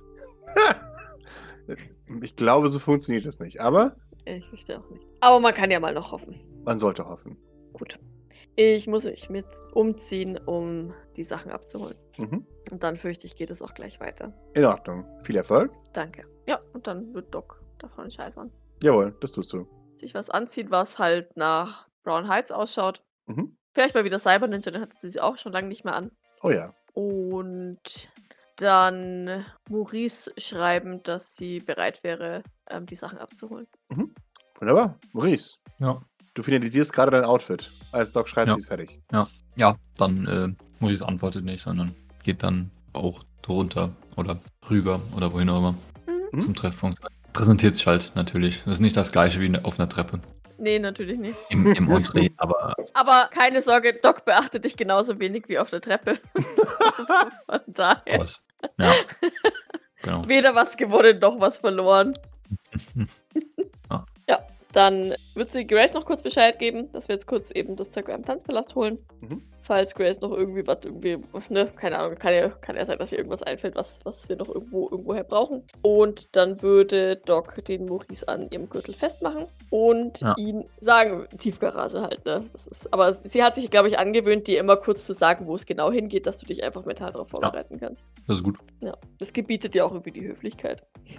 Ich glaube, so funktioniert das nicht. Aber Ich fürchte auch nicht. Aber man kann ja mal noch hoffen. man sollte hoffen. Gut. Ich muss mich mit umziehen, um die Sachen abzuholen. Mhm. Und dann fürchte ich, geht es auch gleich weiter. In Ordnung. Viel Erfolg. Danke. Ja, und dann wird Doc davon scheißern. Jawohl, das tust du. Sich was anziehen, was halt nach Brown Heights ausschaut. Mhm. Vielleicht mal wieder Cyber Ninja, den hatte sie sie auch schon lange nicht mehr an. Oh ja. Und dann Maurice schreiben, dass sie bereit wäre, ähm, die Sachen abzuholen. Wunderbar. Maurice, Ja. du finalisierst gerade dein Outfit. Als Doc schreibt, Ja. sie ist fertig. Ja, dann äh, Maurice antwortet nicht, sondern geht dann auch runter oder rüber oder wohin auch immer Mhm. zum Treffpunkt. Präsentiert sich halt natürlich. Das ist nicht das gleiche wie auf einer Treppe. Nee, natürlich nicht. Im, im Entree, aber Aber keine Sorge, Doc beachtet dich genauso wenig wie auf der Treppe. Von daher. was. Ja. Genau. Weder was gewonnen noch was verloren. Ja. Ja, dann wird sie Grace noch kurz Bescheid geben, dass wir jetzt kurz eben das Zeug am Tanzpalast holen. Mhm. Falls Grace noch irgendwie was, irgendwie, ne, keine Ahnung, kann ja, kann ja sein, dass ihr irgendwas einfällt, was, was wir noch irgendwo irgendwoher brauchen. Und dann würde Doc den Maurice an ihrem Gürtel festmachen und Ja. ihn sagen, Tiefgarage halt, ne? Das ist, aber sie hat sich, glaube ich, angewöhnt, dir immer kurz zu sagen, wo es genau hingeht, dass du dich einfach mental darauf vorbereiten kannst. Das ist gut. Ja, das gebietet dir auch irgendwie die Höflichkeit.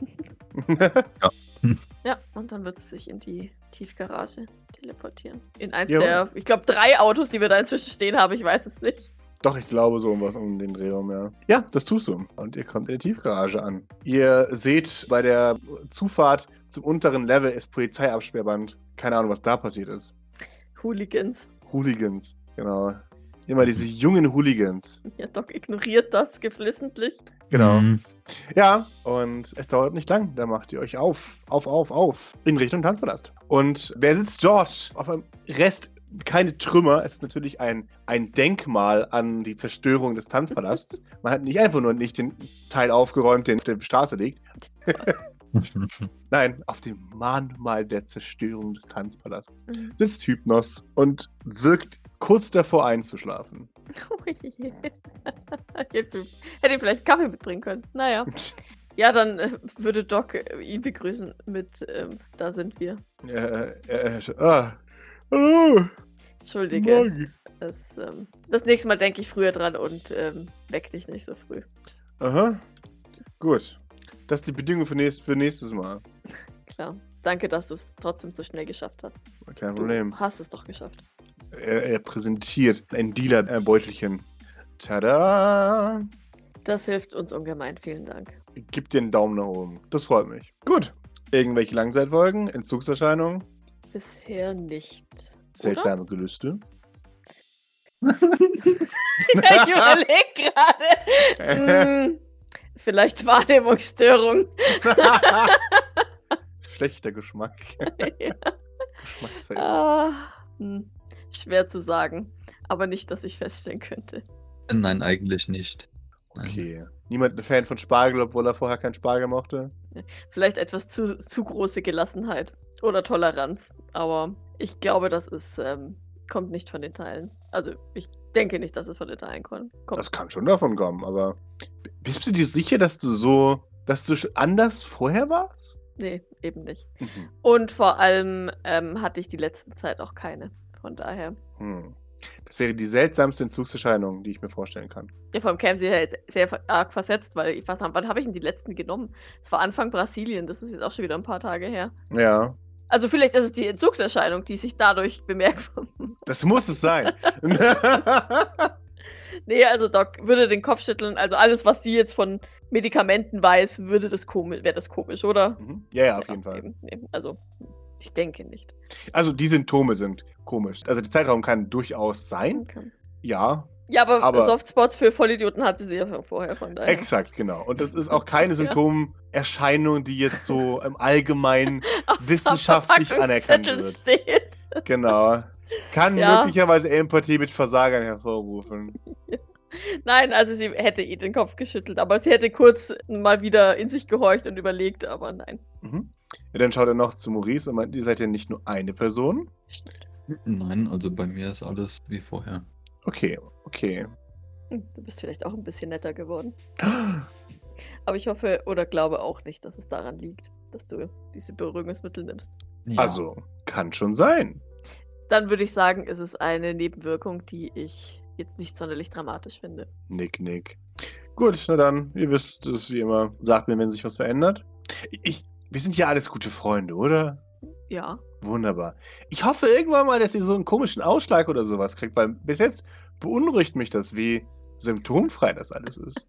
Ja, und dann wird sie sich in die Tiefgarage teleportieren. In eins Ja. der, ich glaube, drei Autos, die wir da inzwischen stehen haben, ich weiß es nicht. Doch, ich glaube so um was um den Dreh rum, ja. Ja, das tust du. Und ihr kommt in der Tiefgarage an. Ihr seht bei der Zufahrt zum unteren Level ist Polizeiabsperrband. Keine Ahnung, was da passiert ist. Hooligans. Hooligans, genau. Immer diese jungen Hooligans. Ja, Doc ignoriert das geflissentlich. Genau. Mhm. Ja, und es dauert nicht lang. Da macht ihr euch auf, auf, auf, auf. In Richtung Tanzpalast. Und wer sitzt dort? Auf einem Rest keine Trümmer. Es ist natürlich ein, ein Denkmal an die Zerstörung des Tanzpalasts. Man hat nicht einfach nur nicht den Teil aufgeräumt, der auf der Straße liegt. Nein, auf dem Mahnmal der Zerstörung des Tanzpalasts Mhm. sitzt Hypnos und wirkt kurz davor einzuschlafen. Oh je. Ich hätte hätte ihm vielleicht Kaffee mitbringen können. Naja. Ja, dann äh, würde Doc äh, ihn begrüßen mit, ähm, da sind wir. Äh, äh, ah, oh, Entschuldige. morgen. Das, ähm, das nächste Mal denke ich früher dran und ähm, weck dich nicht so früh. Aha, gut. Das ist die Bedingung für, nächst, für nächstes Mal. Klar. Danke, dass du es trotzdem so schnell geschafft hast. Kein Du Problem. hast es doch geschafft. Er, er präsentiert ein Dealer-Beutelchen. Tada! Das hilft uns ungemein. Vielen Dank. Gib dir einen Daumen nach oben. Das freut mich. Gut. Irgendwelche Langzeitfolgen? Entzugserscheinungen? Bisher nicht. Seltsame Gelüste? ich überlege gerade. Hm, vielleicht Wahrnehmungsstörung. Schlechter Geschmack. Ja. Geschmacksveränderung. Ah, hm, schwer zu sagen. Aber nicht, dass ich feststellen könnte. Nein, eigentlich nicht. Nein. Okay. Niemand ein Fan von Spargel, obwohl er vorher keinen Spargel mochte? Vielleicht etwas zu, zu große Gelassenheit oder Toleranz. Aber ich glaube, das ist, ähm, kommt nicht von den Teilen. Also ich denke nicht, dass es von den Teilen kon- kommt. Das kann schon davon kommen, aber b- bist du dir sicher, dass du so, dass du schon anders vorher warst? Nee, eben nicht. Mhm. Und vor allem ähm, hatte ich die letzte Zeit auch keine. Von daher. Hm. Das wäre die seltsamste Entzugserscheinung, die ich mir vorstellen kann. Ja, vor allem kämen sie ja jetzt sehr ver- arg versetzt, weil ich weiß nicht, wann habe ich denn die letzten genommen? Es war Anfang Brasilien, das ist jetzt auch schon wieder ein paar Tage her. Ja, Also vielleicht ist es die Entzugserscheinung, die sich dadurch bemerkt. das muss es sein. Nee, also Doc würde den Kopf schütteln. Also alles, was sie jetzt von Medikamenten weiß, würde das komisch, wäre das komisch, oder? Mhm. Ja, ja, auf jeden Ja, Fall. eben, eben. Also ich denke nicht. Also die Symptome sind komisch. Also der Zeitraum kann durchaus sein. Okay. Ja, Ja, aber, Aber- Softspots für Vollidioten hatte sie ja vorher, von daher. exakt, genau. Und das ist auch Das keine ist ja- Symptomerscheinung, die jetzt so im Allgemeinen Auf wissenschaftlich dem anerkannt Verpackungszettel wird. steht. Genau. Kann Ja. möglicherweise Empathie mit Versagern hervorrufen. Nein, also sie hätte eh den Kopf geschüttelt, aber sie hätte kurz mal wieder in sich gehorcht und überlegt, aber nein. Mhm. Ja, dann schaut er noch zu Maurice und meint, ihr seid ja nicht nur eine Person. Nein, also bei mir ist alles wie vorher. Okay, okay. Hm, Du bist vielleicht auch ein bisschen netter geworden. Aber ich hoffe oder glaube auch nicht, dass es daran liegt, dass du diese Beruhigungsmittel nimmst. Ja. Also, kann schon sein. Dann würde ich sagen, ist es eine Nebenwirkung, die ich jetzt nicht sonderlich dramatisch finde. Nick, nick. Gut, na dann, ihr wisst es wie immer. Sagt mir, wenn sich was verändert. Ich, wir sind ja alles gute Freunde, oder? Ja. Wunderbar. Ich hoffe irgendwann mal, dass ihr so einen komischen Ausschlag oder sowas kriegt, weil bis jetzt beunruhigt mich das, wie symptomfrei das alles ist.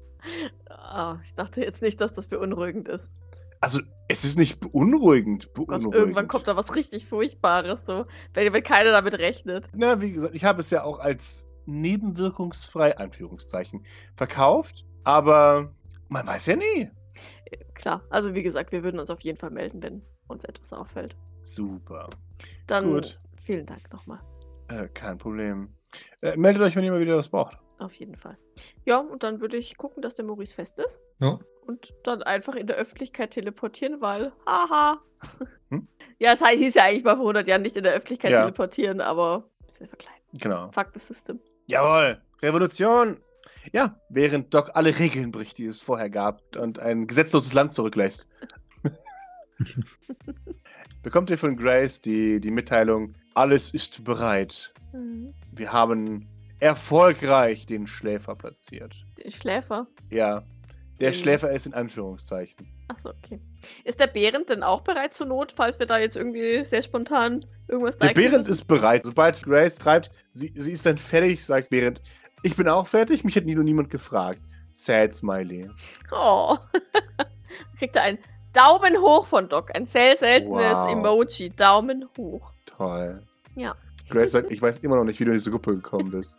Ah, ich dachte jetzt nicht, dass das beunruhigend ist. Also, es ist nicht beunruhigend. Gott, beunruhigend. irgendwann kommt da was richtig Furchtbares, so, wenn, wenn keiner damit rechnet. Na, wie gesagt, ich habe es ja auch als nebenwirkungsfrei, Anführungszeichen, verkauft, aber man weiß ja nie. Äh, Klar, also wie gesagt, wir würden uns auf jeden Fall melden, wenn uns etwas auffällt. Super. Dann Gut. vielen Dank nochmal. Äh, kein Problem. Äh, meldet euch, wenn ihr mal wieder was braucht. Auf jeden Fall. Ja, und dann würde ich gucken, dass der Maurice fest ist. Ja. Und dann einfach in der Öffentlichkeit teleportieren, weil, haha. Hm? Ja, es hieß ja eigentlich mal vor hundert Jahren nicht in der Öffentlichkeit Ja. teleportieren, aber ist ja verkleiden. Genau. Fuck the system. Jawohl. Revolution. Ja, während Doc alle Regeln bricht, die es vorher gab und ein gesetzloses Land zurücklässt. Bekommt ihr von Grace die, die Mitteilung, alles ist bereit. Mhm. Wir haben erfolgreich den Schläfer platziert. Den Schläfer. Ja, der Mhm. Schläfer ist in Anführungszeichen. Achso, okay. Ist der Behrend denn auch bereit zur Not, falls wir da jetzt irgendwie sehr spontan irgendwas Der deichseln Behrend müssen? ist bereit. Sobald Grace schreibt, sie, sie ist dann fertig, sagt Behrend, ich bin auch fertig, mich hat nie nur niemand gefragt. Sad Smiley. Oh. Kriegt er einen Daumen hoch von Doc. Ein sehr seltenes Wow. Emoji. Daumen hoch. Toll. Ja. Grace sagt, ich weiß immer noch nicht, wie du in diese Gruppe gekommen bist.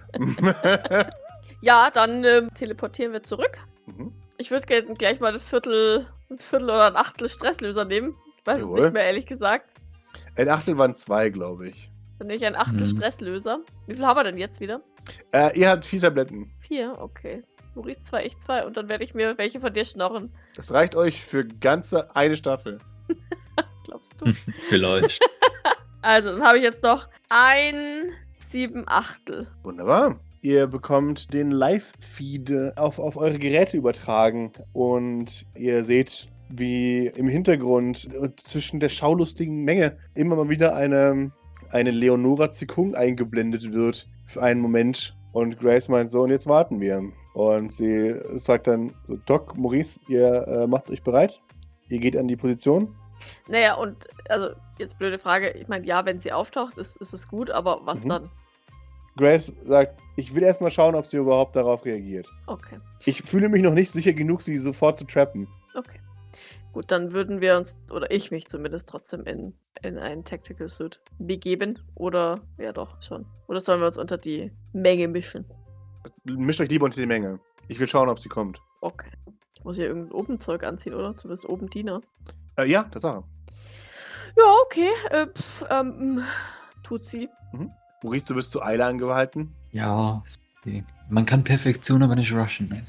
Ja, dann ähm, teleportieren wir zurück. Mhm. Ich würde gerne gleich mal ein Viertel, ein Viertel oder ein Achtel Stresslöser nehmen. Ich weiß Jawohl. es nicht mehr, ehrlich gesagt. Ein Achtel waren zwei, glaube ich. Dann nehme ich einen Achtel Mhm. Stresslöser. Wie viel haben wir denn jetzt wieder? Äh, ihr habt vier Tabletten. Vier, okay. Maurice zwei, ich zwei. Und dann werde ich mir welche von dir schnorren. Das reicht euch für ganze eine Staffel. Glaubst du? Vielleicht. Also, dann habe ich jetzt noch ein sieben Achtel. Wunderbar. Ihr bekommt den Live-Feed auf, auf eure Geräte übertragen und ihr seht, wie im Hintergrund zwischen der schaulustigen Menge immer mal wieder eine, eine Leonora Zikung eingeblendet wird für einen Moment. Und Grace meint so, und jetzt warten wir. Und sie sagt dann so, Doc, Maurice, ihr äh, macht euch bereit? Ihr geht an die Position? Naja, und, also, jetzt blöde Frage. Ich meine, ja, wenn sie auftaucht, ist, ist es gut, aber was Mhm. dann? Grace sagt, ich will erstmal schauen, ob sie überhaupt darauf reagiert. Okay, Ich fühle mich noch nicht sicher genug, sie sofort zu trappen. okay. Gut, dann würden wir uns, oder ich mich zumindest trotzdem in, in einen Tactical Suit begeben. Oder, ja doch, schon. Oder sollen wir uns unter die Menge mischen? Mischt euch lieber unter die Menge. Ich will schauen, ob sie kommt. Okay. Ich muss hier irgendein Obenzeug anziehen, oder? Zumindest oben Diener. Äh, ja, Tatsache. Ja, okay. Äh, pff, ähm, tut sie. Maurice, du wirst zu Eile angehalten. Ja, ist okay. Man kann Perfektion aber nicht rushen. Ne?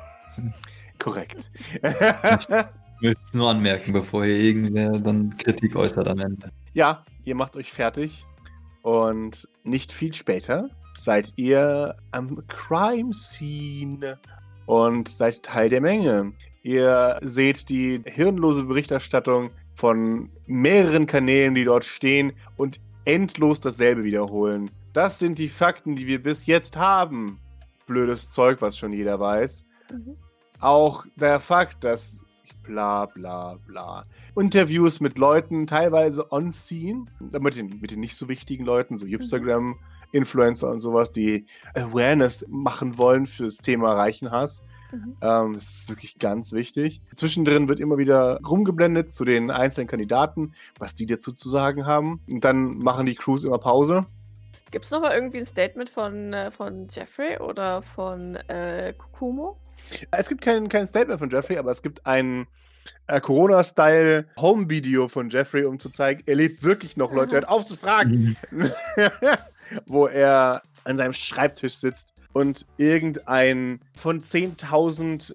Korrekt. Ich will es nur anmerken, bevor hier irgendwer dann Kritik äußert am Ende. Ja, ihr macht euch fertig und nicht viel später seid ihr am Crime Scene und seid Teil der Menge. Ihr seht die hirnlose Berichterstattung von mehreren Kanälen, die dort stehen und endlos dasselbe wiederholen. Das sind die Fakten, die wir bis jetzt haben. Blödes Zeug, was schon jeder weiß. Mhm. Auch der Fakt, dass bla bla bla. Interviews mit Leuten, teilweise on-scene, mit den, mit den nicht so wichtigen Leuten, so Instagram-Influencer und sowas, die Awareness machen wollen für das Thema Reichenhass. Mhm. Ähm, das ist wirklich ganz wichtig. Zwischendrin wird immer wieder rumgeblendet zu den einzelnen Kandidaten, was die dazu zu sagen haben. Und dann machen die Crews immer Pause. Gibt es nochmal irgendwie ein Statement von, äh, von Jeffrey oder von äh, Kukumo? Es gibt kein, kein Statement von Jeffrey, aber es gibt ein äh, Corona-Style Home-Video von Jeffrey, um zu zeigen, er lebt wirklich noch, Leute, hört auf zu fragen. Mhm. Wo er an seinem Schreibtisch sitzt und irgendein von zehntausend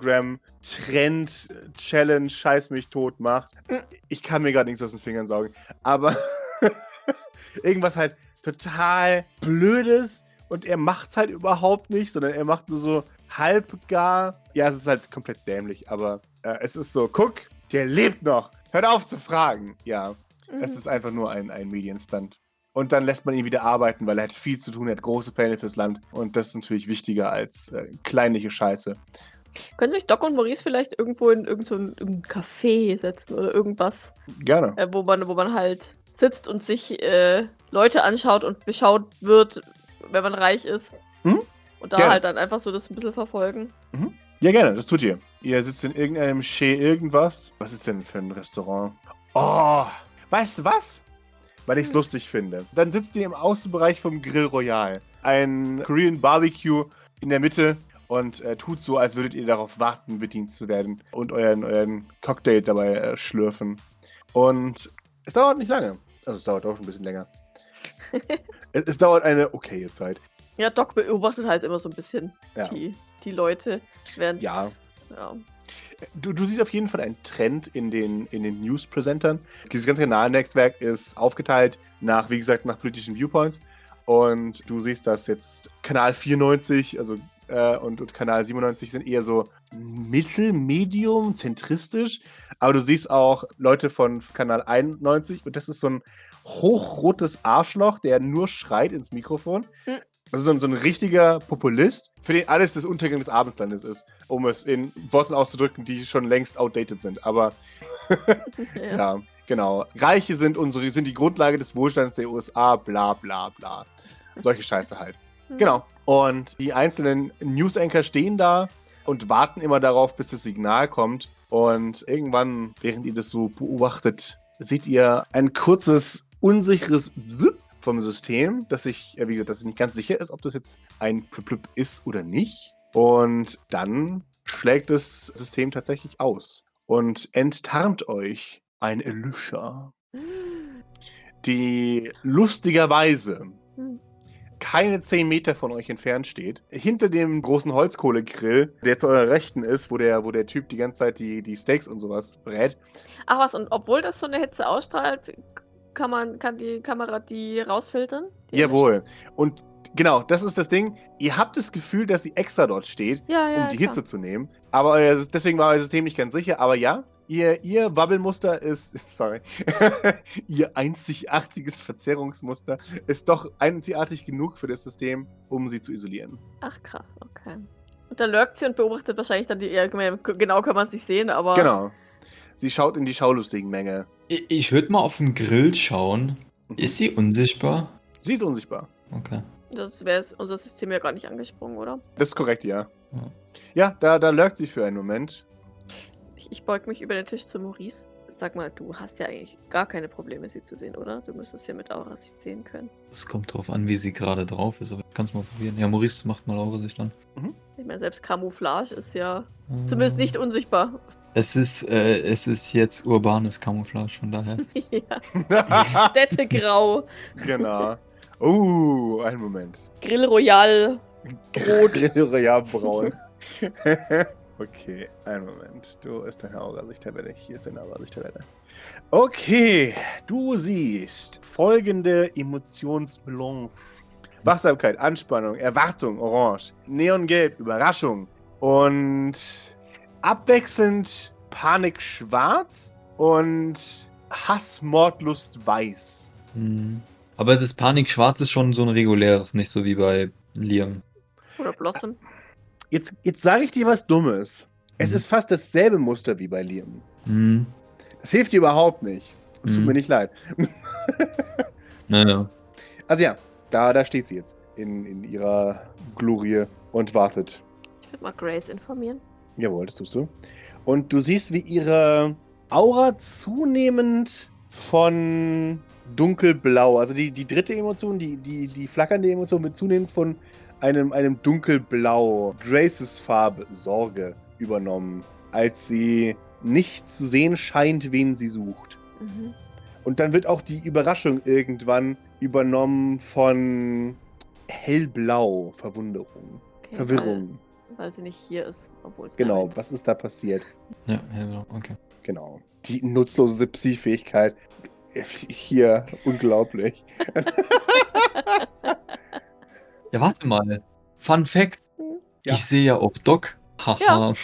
Instagram-Trend-Challenge Scheiß mich tot macht. Ich kann mir gerade nichts aus den Fingern saugen. Aber irgendwas halt total Blödes und er macht's halt überhaupt nicht, sondern er macht nur so halbgar. Ja, es ist halt komplett dämlich, aber äh, es ist so, guck, der lebt noch. Hört auf zu fragen. Ja, Mhm. es ist einfach nur ein, ein Medienstunt. Und dann lässt man ihn wieder arbeiten, weil er hat viel zu tun, er hat große Pläne fürs Land. Und das ist natürlich wichtiger als äh, kleinliche Scheiße. Können sich Doc und Maurice vielleicht irgendwo in irgendein so ein- irgendein Café setzen oder irgendwas, Gerne. äh, wo, man, wo man halt sitzt und sich äh, Leute anschaut und beschaut wird, wenn man reich ist. Mhm. Und da Gerne. halt dann einfach so das ein bisschen verfolgen. Ja, gerne, das tut ihr. Ihr sitzt in irgendeinem Chez irgendwas. Was ist denn für ein Restaurant? Oh, weißt du was? Weil ich es Hm. lustig finde. Dann sitzt ihr im Außenbereich vom Grill Royal. Ein Korean Barbecue in der Mitte und äh, tut so, als würdet ihr darauf warten, bedient zu werden und euren, euren Cocktail dabei äh, schlürfen. Und es dauert nicht lange. Also es dauert auch schon ein bisschen länger. es, es dauert eine okaye Zeit. Ja, Doc beobachtet halt immer so ein bisschen Ja. die, die Leute, während. Ja. ja. Du, du siehst auf jeden Fall einen Trend in den, in den News-Presentern. Dieses ganze Kanalnetzwerk ist aufgeteilt nach, wie gesagt, nach politischen Viewpoints. Und du siehst, dass jetzt Kanal vierundneunzig also, äh, und, und Kanal siebenundneunzig sind eher so mittel, medium, zentristisch. Aber du siehst auch Leute von Kanal einundneunzig und das ist so ein hochrotes Arschloch, der nur schreit ins Mikrofon. Hm. Also so ein, so ein richtiger Populist, für den alles das Untergang des Abendslandes ist, um es in Worten auszudrücken, die schon längst outdated sind. Aber ja. ja, genau. Reiche sind unsere, sind die Grundlage des Wohlstands der U S A, bla bla bla. Solche Scheiße halt. Genau. Und die einzelnen News-Anchor stehen da und warten immer darauf, bis das Signal kommt. Und irgendwann, während ihr das so beobachtet, seht ihr ein kurzes, unsicheres Blip vom System, dass sich, wie gesagt, dass es nicht ganz sicher ist, ob das jetzt ein Plüpp ist oder nicht. Und dann schlägt das System tatsächlich aus und enttarnt euch ein Elisha. die lustigerweise Hm. keine zehn Meter von euch entfernt steht. Hinter dem großen Holzkohlegrill, der zu eurer Rechten ist, wo der, wo der Typ die ganze Zeit die, die Steaks und sowas brät. Ach was, und obwohl das so eine Hitze ausstrahlt, kann man, kann die Kamera die rausfiltern? Die Jawohl. Und genau, das ist das Ding. Ihr habt das Gefühl, dass sie extra dort steht, Ja, ja, um die klar. Hitze zu nehmen. Aber euer, deswegen war euer System nicht ganz sicher. Aber ja, ihr, ihr Wabbelmuster ist, sorry, ihr einzigartiges Verzerrungsmuster ist doch einzigartig genug für das System, um sie zu isolieren. Ach krass, okay. Und dann lurkt sie und beobachtet wahrscheinlich dann die, ja, genau kann man es nicht sehen, aber... Genau. Sie schaut in die schaulustigen Menge. Ich, ich würde mal auf den Grill schauen. Mhm. Ist sie unsichtbar? Sie ist unsichtbar. Okay. Das wäre unser System ja gar nicht angesprungen, oder? Das ist korrekt, ja. Ja. Ja, da, da lurkt sie für einen Moment. Ich, ich beug mich über den Tisch zu Maurice. Sag mal, du hast ja eigentlich gar keine Probleme, sie zu sehen, oder? Du müsstest ja mit Aura-Sicht sehen können. Das kommt drauf an, wie sie gerade drauf ist, aber ich kann es mal probieren. Ja, Maurice macht mal Aura-Sicht an. Ich meine, selbst Camouflage ist ja zumindest nicht unsichtbar. Es ist, äh, es ist jetzt urbanes Camouflage, von daher. Ja. Städtegrau. Genau. Oh, einen Moment. Grill Royal. Rot. Ja, braun. Okay, einen Moment. Du ist deine Aura-Sicht-Tabelle. Hier ist deine Aura-Sicht-Tabelle. Okay, du siehst folgende Emotionsmelange. Wachsamkeit, Anspannung, Erwartung, Orange. Neongelb, Überraschung. Und abwechselnd Panik, Schwarz. Und Hass, Mordlust, Weiß. Hm. Aber das Panik-Schwarz ist schon so ein reguläres, nicht so wie bei Liam. Oder Blossom. Jetzt, jetzt sage ich dir was Dummes. Es Mhm. ist fast dasselbe Muster wie bei Liam. Hm. Das hilft dir überhaupt nicht. Es tut Mhm. mir nicht leid. Naja. Also ja, da, da steht sie jetzt in, in ihrer Glorie und wartet. Ich würde mal Grace informieren. Jawohl, das tust du. Und du siehst, wie ihre Aura zunehmend von dunkelblau, also die, die dritte Emotion, die, die, die flackernde Emotion wird zunehmend von einem, einem dunkelblau, Graces Farbe, Sorge übernommen, als sie nicht zu sehen scheint, wen sie sucht. Mhm. Und dann wird auch die Überraschung irgendwann übernommen von hellblau, Verwunderung, Okay, Verwirrung. Weil, weil sie nicht hier ist, obwohl es Genau, da was ist da passiert? Ja, ja, genau, okay. Genau. Die nutzlose Psi-Fähigkeit. Hier, unglaublich. Ja, warte mal. Fun Fact. Ja. Ich sehe ja auch Doc. Haha. Ja.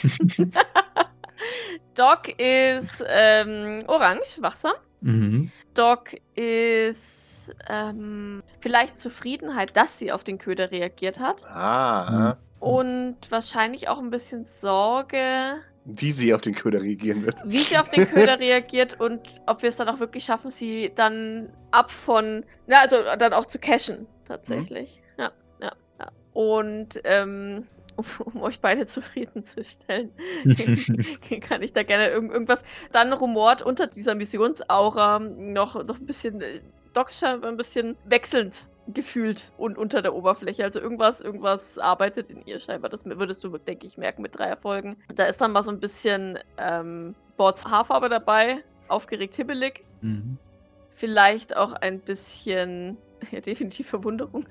Doc ist ähm, orange, wachsam. Mhm. Doc ist ähm, vielleicht Zufriedenheit, dass sie auf den Köder reagiert hat. Ah, Und wahrscheinlich auch ein bisschen Sorge, wie sie auf den Köder reagieren wird. wie sie auf den Köder reagiert und ob wir es dann auch wirklich schaffen, sie dann ab von, na, also dann auch zu cashen, tatsächlich. Mhm. Ja, ja, ja. Und ähm, um, um euch beide zufriedenzustellen, kann ich da gerne irg irgendwas. Dann rumort unter dieser Missionsaura noch, noch ein bisschen, äh, Doc scheinbar ein bisschen wechselnd gefühlt und unter der Oberfläche. Also irgendwas, irgendwas arbeitet in ihr scheinbar. Das würdest du, denke ich, merken mit drei Erfolgen. Da ist dann mal so ein bisschen ähm, Bords Haarfarbe dabei, aufgeregt hibbelig. Mhm. Vielleicht auch ein bisschen, ja, definitiv Verwunderung.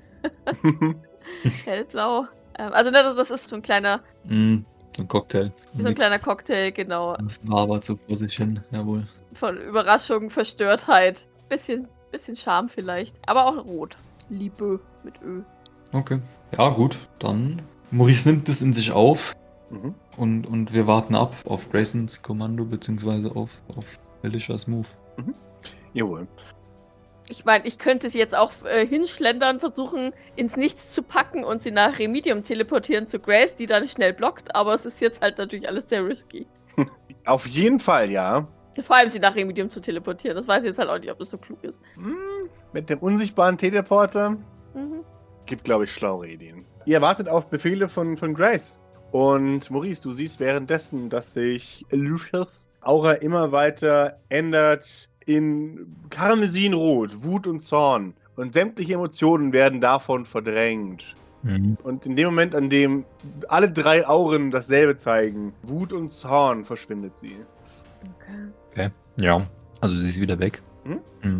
Hellblau. Ähm, also das, das ist so ein kleiner, Mhm. So ein Cocktail. wie so ein Nix. kleiner Cocktail, genau. Das war aber so vor sich hin, jawohl. Von Überraschung, Verstörtheit. Bisschen, bisschen Charme vielleicht. Aber auch rot. Liebe mit Ö. Okay. Ja, gut. Dann. Maurice nimmt es in sich auf Mhm. und, und wir warten ab auf Graysons Kommando, beziehungsweise auf, auf Felicias Move. Jawohl. Ich meine, ich könnte sie jetzt auch äh, hinschlendern, versuchen, ins Nichts zu packen und sie nach Remedium teleportieren zu Grace, die dann schnell blockt, aber es ist jetzt halt natürlich alles sehr risky. Auf jeden Fall, ja. Vor allem sie nach Remedium zu teleportieren. Das weiß ich jetzt halt auch nicht, ob das so klug ist. Hm, mit dem unsichtbaren Teleporter Mhm. gibt, glaube ich, schlauere Ideen. Ihr wartet auf Befehle von, von Grace. Und Maurice, du siehst währenddessen, dass sich Lucius Aura immer weiter ändert in Karmesinrot, Wut und Zorn. Und sämtliche Emotionen werden davon verdrängt. Mhm. Und in dem Moment, an dem alle drei Auren dasselbe zeigen, Wut und Zorn, verschwindet sie. Okay. Okay. Ja. Also sie ist wieder weg. Mhm. Mhm.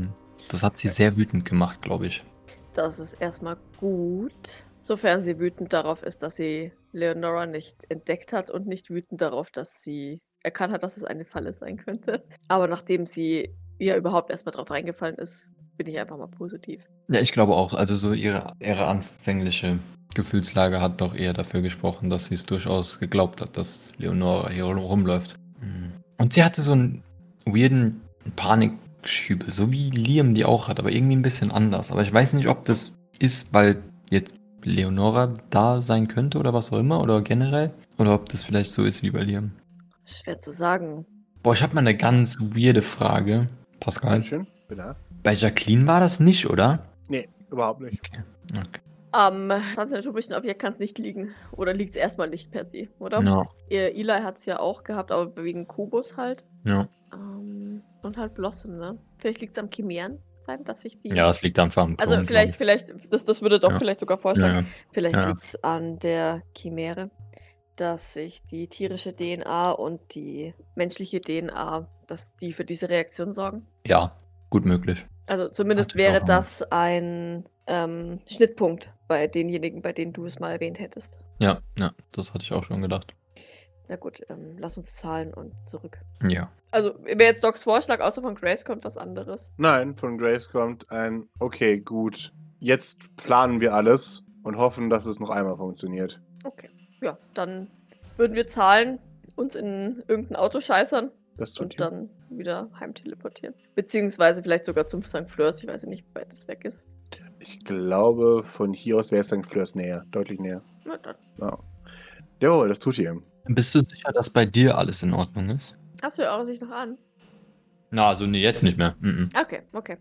das hat sie sehr wütend gemacht, glaube ich. Das ist erstmal gut. Sofern sie wütend darauf ist, dass sie Leonora nicht entdeckt hat und nicht wütend darauf, dass sie erkannt hat, dass es eine Falle sein könnte. Aber nachdem sie ihr überhaupt erstmal drauf reingefallen ist, bin ich einfach mal positiv. Ja, ich glaube auch. Also so ihre, ihre anfängliche Gefühlslage hat doch eher dafür gesprochen, dass sie es durchaus geglaubt hat, dass Leonora hier rumläuft. Und sie hatte so einen weirden Panikschübe, so wie Liam die auch hat, aber irgendwie ein bisschen anders. Aber ich weiß nicht, ob das ist, weil jetzt Leonora da sein könnte oder was auch immer oder generell. Oder ob das vielleicht so ist wie bei Liam. Schwer zu sagen. Boah, ich habe mal eine ganz weirde Frage. Pascal. Schön, bitte. Bei Jacqueline war das nicht, oder? Nee, überhaupt nicht. Okay. okay. Am transatomischen Objekt kann es nicht liegen. Oder liegt es erstmal nicht per se, oder? Ja. Ihr Eli hat es ja auch gehabt, aber wegen Kubus halt. Ja. Ähm, und halt Blossom, ne? Vielleicht liegt es am Chimären sein, dass sich die. Ja, es liegt einfach am Thron, Also vielleicht, vielleicht, das, das würde doch Ja. vielleicht sogar vorstellen. Ja, ja. Vielleicht Ja. liegt es an der Chimäre, dass sich die tierische D N A und die menschliche D N A, dass die für diese Reaktion sorgen. Ja, gut möglich. Also zumindest Hatte ich wäre auch das ein ähm, Schnittpunkt bei denjenigen, bei denen du es mal erwähnt hättest. Ja, ja, das hatte ich auch schon gedacht. Na gut, ähm, lass uns zahlen und zurück. Ja. Also wäre jetzt Docs Vorschlag, außer von Grace kommt was anderes. Nein, von Graves kommt ein, okay, gut, jetzt planen wir alles und hoffen, dass es noch einmal funktioniert. Okay. Ja, dann würden wir zahlen, uns in irgendein Auto scheißern Das tut und ihr. dann wieder heim teleportieren. Beziehungsweise vielleicht sogar zum Sankt Fleurs. Ich weiß ja nicht, wie weit das weg ist. Ich glaube, von hier aus wäre es Sankt Fleurs näher, deutlich näher. Na dann. Ja. Jawohl, das tut ihr. Bist du sicher, dass bei dir alles in Ordnung ist? Hast du ja auch sich noch an? Na, also nee, jetzt nicht mehr. Mhm. Okay, okay.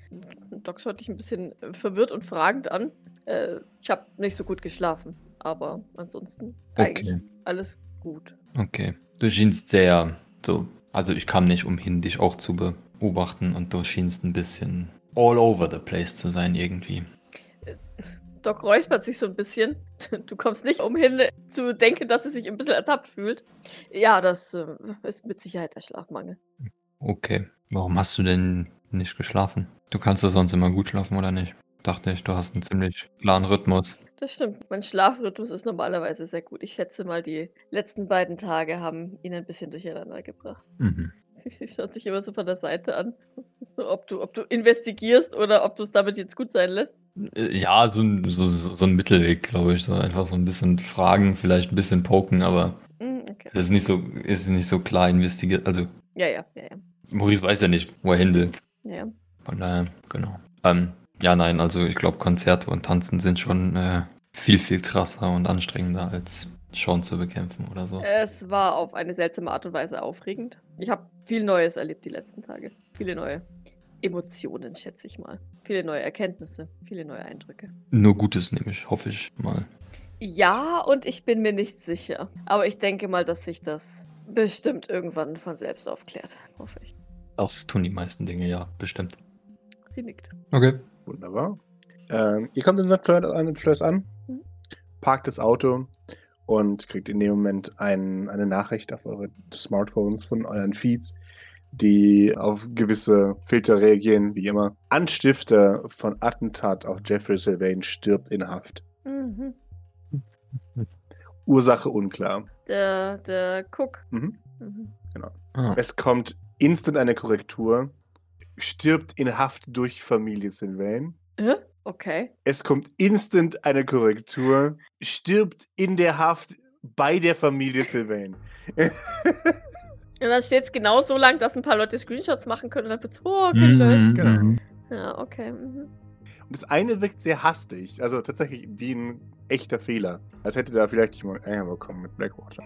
Doc schaut dich ein bisschen äh, verwirrt und fragend an. Äh, ich habe nicht so gut geschlafen, aber ansonsten eigentlich Okay. alles gut. Okay. Du schienst sehr so, also ich kam nicht umhin, dich auch zu beobachten und du schienst ein bisschen all over the place zu sein irgendwie. Doc räuspert sich so ein bisschen. Du kommst nicht umhin zu denken, dass sie sich ein bisschen ertappt fühlt. Ja, das äh, ist mit Sicherheit der Schlafmangel. Okay. Warum hast du denn nicht geschlafen? Du kannst doch sonst immer gut schlafen, oder nicht? Dachte ich, du hast einen ziemlich klaren Rhythmus. Das stimmt. Mein Schlafrhythmus ist normalerweise sehr gut. Ich schätze mal, die letzten beiden Tage haben ihn ein bisschen durcheinander gebracht. Mhm. Sie, sie schaut sich immer so von der Seite an. So, ob, du, ob du investigierst oder ob du es damit jetzt gut sein lässt. Äh, Ja, so ein, so, so so ein Mittelweg, glaube ich. So einfach so ein bisschen fragen, vielleicht ein bisschen poken, aber Mm, okay. das ist nicht so, ist nicht so klar investigiert. Also, Ja, ja, ja, ja. Maurice weiß ja nicht, wo er hin will. ja, ja. Von daher, genau. Ähm, ja, nein, also ich glaube, Konzerte und Tanzen sind schon äh, viel, viel krasser und anstrengender als Sean zu bekämpfen oder so. Es war auf eine seltsame Art und Weise aufregend. Ich habe viel Neues erlebt die letzten Tage. Viele neue Emotionen, schätze ich mal. Viele neue Erkenntnisse, viele neue Eindrücke. Nur Gutes nehme ich, hoffe ich mal. Ja, und ich bin mir nicht sicher. Aber ich denke mal, dass sich das bestimmt irgendwann von selbst aufklärt. Hoffe ich. Das tun die meisten Dinge, ja, bestimmt. Sie nickt. Okay. Wunderbar. Ähm, ihr kommt im Sankt Fleurs an, Mhm. parkt das Auto und kriegt in dem Moment ein, eine Nachricht auf eure Smartphones von euren Feeds, die auf gewisse Filter reagieren, wie immer. Anstifter von Attentat auf Jeffrey Sylvain stirbt in Haft. Mhm. Ursache unklar. Der, der Cook. Mhm. Mhm. Ah. Es kommt instant eine Korrektur. Stirbt in Haft durch Familie Sylvain. Hä? Okay. Es kommt instant eine Korrektur. Stirbt in der Haft bei der Familie Sylvain. Und dann steht es genau so lang, dass ein paar Leute Screenshots machen können und dann wird es oh, Mhm, gelöscht. Genau. mhm. Ja, okay. Mhm. Und das eine wirkt sehr hastig. Also tatsächlich wie ein echter Fehler. Als hätte da vielleicht jemand Ärger bekommen mit Blackwater.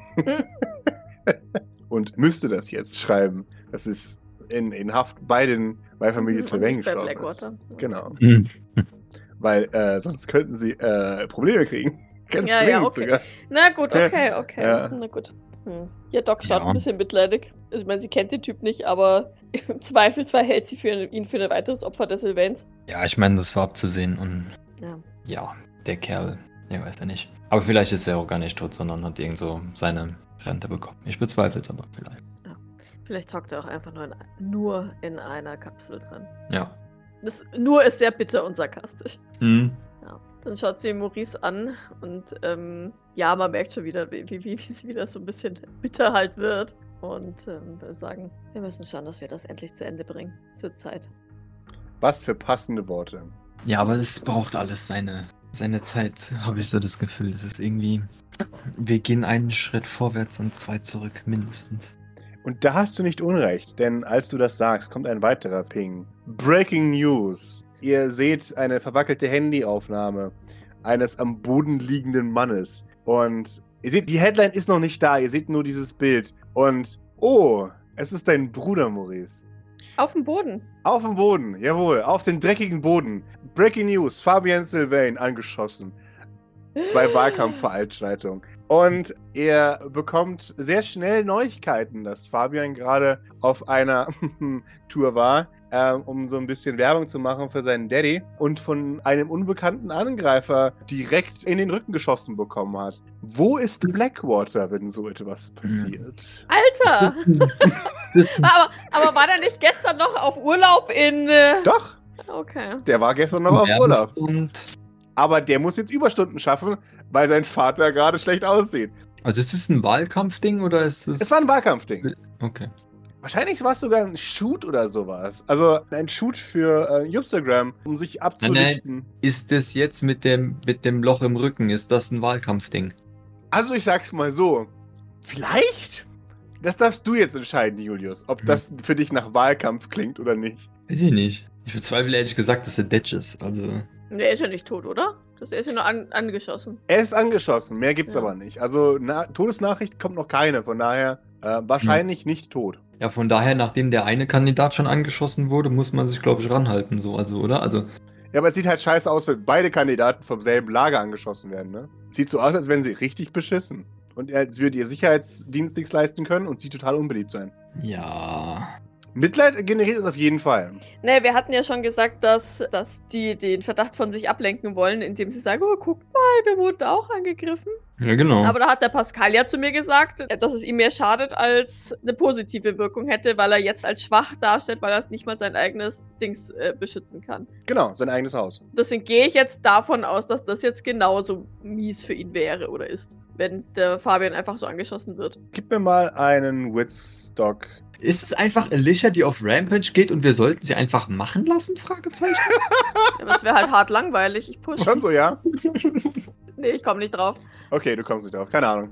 Und müsste das jetzt schreiben, dass es in, in Haft bei, den, bei Familie Und Sylvain nicht bei gestorben ist. Blackwater. Genau. Mhm. Weil äh, sonst könnten sie äh, Probleme kriegen. Ganz Ja, ja, dringend okay. sogar. Na gut, okay, okay. Ja. Na gut. Hm. Ja, Doc schaut Ja. ein bisschen mitleidig. Also, ich meine, sie kennt den Typ nicht, aber im Zweifelsfall hält sie für ihn für ein weiteres Opfer des Sylvains. Ja, ich meine, das war abzusehen und Ja. ja, der Kerl, der weiß ja nicht. Aber vielleicht ist er auch gar nicht tot, sondern hat irgend so seine Rente bekommen. Ich bezweifle es aber vielleicht. Vielleicht hockt er auch einfach nur in, nur in einer Kapsel drin. Ja. Das nur ist sehr bitter und sarkastisch. Hm. Ja. Dann schaut sie Maurice an und ähm, ja, man merkt schon wieder, wie, wie, wie sie wieder so ein bisschen bitter halt wird. Und ähm, würde sagen, wir müssen schauen, dass wir das endlich zu Ende bringen. Es wird Zeit. Was für passende Worte. Ja, aber es braucht alles seine, seine Zeit, habe ich so das Gefühl. Es ist irgendwie, wir gehen einen Schritt vorwärts und zwei zurück, mindestens. Und da hast du nicht unrecht, denn als du das sagst, kommt ein weiterer Ping. Breaking News. Ihr seht eine verwackelte Handyaufnahme eines am Boden liegenden Mannes. Und ihr seht, die Headline ist noch nicht da, ihr seht nur dieses Bild. Und, oh, es ist dein Bruder, Maurice. Auf dem Boden. Auf dem Boden, jawohl, auf den dreckigen Boden. Breaking News, Fabian Sylvain angeschossen. Bei Wahlkampfveranstaltung. Und er bekommt sehr schnell Neuigkeiten, dass Fabian gerade auf einer Tour war, ähm, um so ein bisschen Werbung zu machen für seinen Daddy und von einem unbekannten Angreifer direkt in den Rücken geschossen bekommen hat. Wo ist Blackwater, wenn so etwas passiert? Alter! aber, aber war der nicht gestern noch auf Urlaub in... Äh... Doch! Okay. Der war gestern noch auf Urlaub. Und Aber der muss jetzt Überstunden schaffen, weil sein Vater gerade schlecht aussieht. also ist es ein Wahlkampfding oder ist es... Es war ein Wahlkampfding. Okay. Wahrscheinlich war es sogar ein Shoot oder sowas. Also ein Shoot für äh, Instagram, um sich abzulichten. Ist das jetzt mit dem, mit dem Loch im Rücken, ist das ein Wahlkampfding? Also ich sag's mal so. Vielleicht? Das darfst du jetzt entscheiden, Julius, ob Hm. das für dich nach Wahlkampf klingt oder nicht. Weiß ich nicht. Ich bezweifle ehrlich gesagt, dass er Detsch ist. Also. Der ist ja nicht tot, oder? Das ist ja nur an, angeschossen. Er ist angeschossen, mehr gibt's Ja. aber nicht. Also na, Todesnachricht kommt noch keine, von daher äh, wahrscheinlich nicht tot. Ja, von daher, nachdem der eine Kandidat schon angeschossen wurde, muss man sich, glaube ich, ranhalten, so, also, oder? Also. Ja, aber es sieht halt scheiße aus, wenn beide Kandidaten vom selben Lager angeschossen werden, ne? Sieht so aus, als wären sie richtig beschissen. Und als würde ihr Sicherheitsdienst nichts leisten können und sie total unbeliebt sein. Ja. Mitleid generiert es auf jeden Fall. Nee, wir hatten ja schon gesagt, dass, dass die den Verdacht von sich ablenken wollen, indem sie sagen, oh, guckt mal, wir wurden auch angegriffen. Ja, genau. Aber da hat der Pascal ja zu mir gesagt, dass es ihm mehr schadet, als eine positive Wirkung hätte, weil er jetzt als schwach darstellt, weil er es nicht mal sein eigenes Dings äh, beschützen kann. Genau, sein eigenes Haus. Deswegen gehe ich jetzt davon aus, dass das jetzt genauso mies für ihn wäre oder ist, wenn der Fabian einfach so angeschossen wird. Gib mir mal einen Witstock. Ist es einfach Alicia, die auf Rampage geht und wir sollten sie einfach machen lassen? Fragezeichen. Aber es wäre halt hart langweilig. Ich push. Schon so, ja? Nee, ich komme nicht drauf. Okay, du kommst nicht drauf. Keine Ahnung.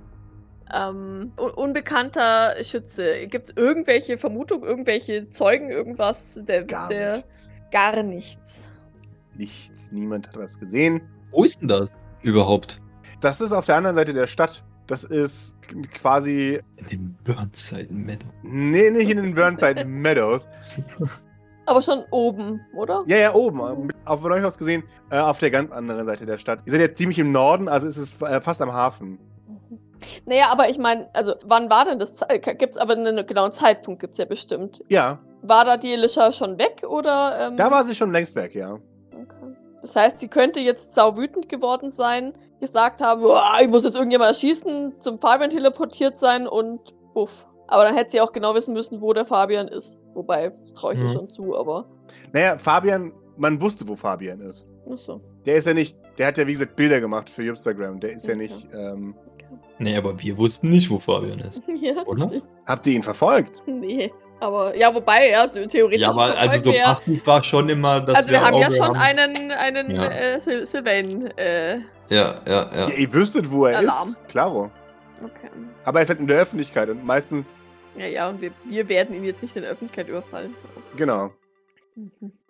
Ähm, un unbekannter Schütze. Gibt es irgendwelche Vermutungen, irgendwelche Zeugen, irgendwas? Der, Gar der, nichts. Gar nichts. Nichts. Niemand hat was gesehen. Wo ist denn das überhaupt? Das ist auf der anderen Seite der Stadt. Das ist quasi... In dem Burnside Meadow. Nee, nicht in den Burnside Meadows. Aber schon oben, oder? Ja, ja, oben. Auf von euch aus gesehen, äh, auf der ganz anderen Seite der Stadt. Ihr seid jetzt ziemlich im Norden, also ist es äh, fast am Hafen. Naja, aber ich meine, also wann war denn das? Gibt es aber einen genauen Zeitpunkt, gibt es ja bestimmt. Ja, War da die Alicia schon weg, oder? Ähm, da war sie schon längst weg, ja. Okay. Das heißt, sie könnte jetzt sauwütend geworden sein, gesagt haben, "Uah, ich muss jetzt irgendjemand erschießen, zum Fabian teleportiert sein und buff. Aber dann hätte sie auch genau wissen müssen, wo der Fabian ist. Wobei, das traue ich ihr Mhm. schon zu, aber... Naja, Fabian, man wusste, wo Fabian ist. Achso. Der ist ja nicht, der hat ja wie gesagt Bilder gemacht für Instagram. Der ist ja Okay. nicht, ähm, Nee, aber wir wussten nicht, wo Fabian ist. Ja, Oder? richtig. habt ihr ihn verfolgt? Nee. Aber, ja, wobei, ja, theoretisch... Ja, aber also verfolgen so wir ja- passiv war schon immer, dass Also wir haben ja Auge schon haben. einen, einen Ja. äh, Syl Sylvain, äh, Ja, ja, ja. Ja, ihr wüsstet, wo er Alarm. ist. Klaro. okay. Aber er ist halt in der Öffentlichkeit und meistens, Ja, ja, und wir, wir werden ihn jetzt nicht in der Öffentlichkeit überfallen. genau. Mhm.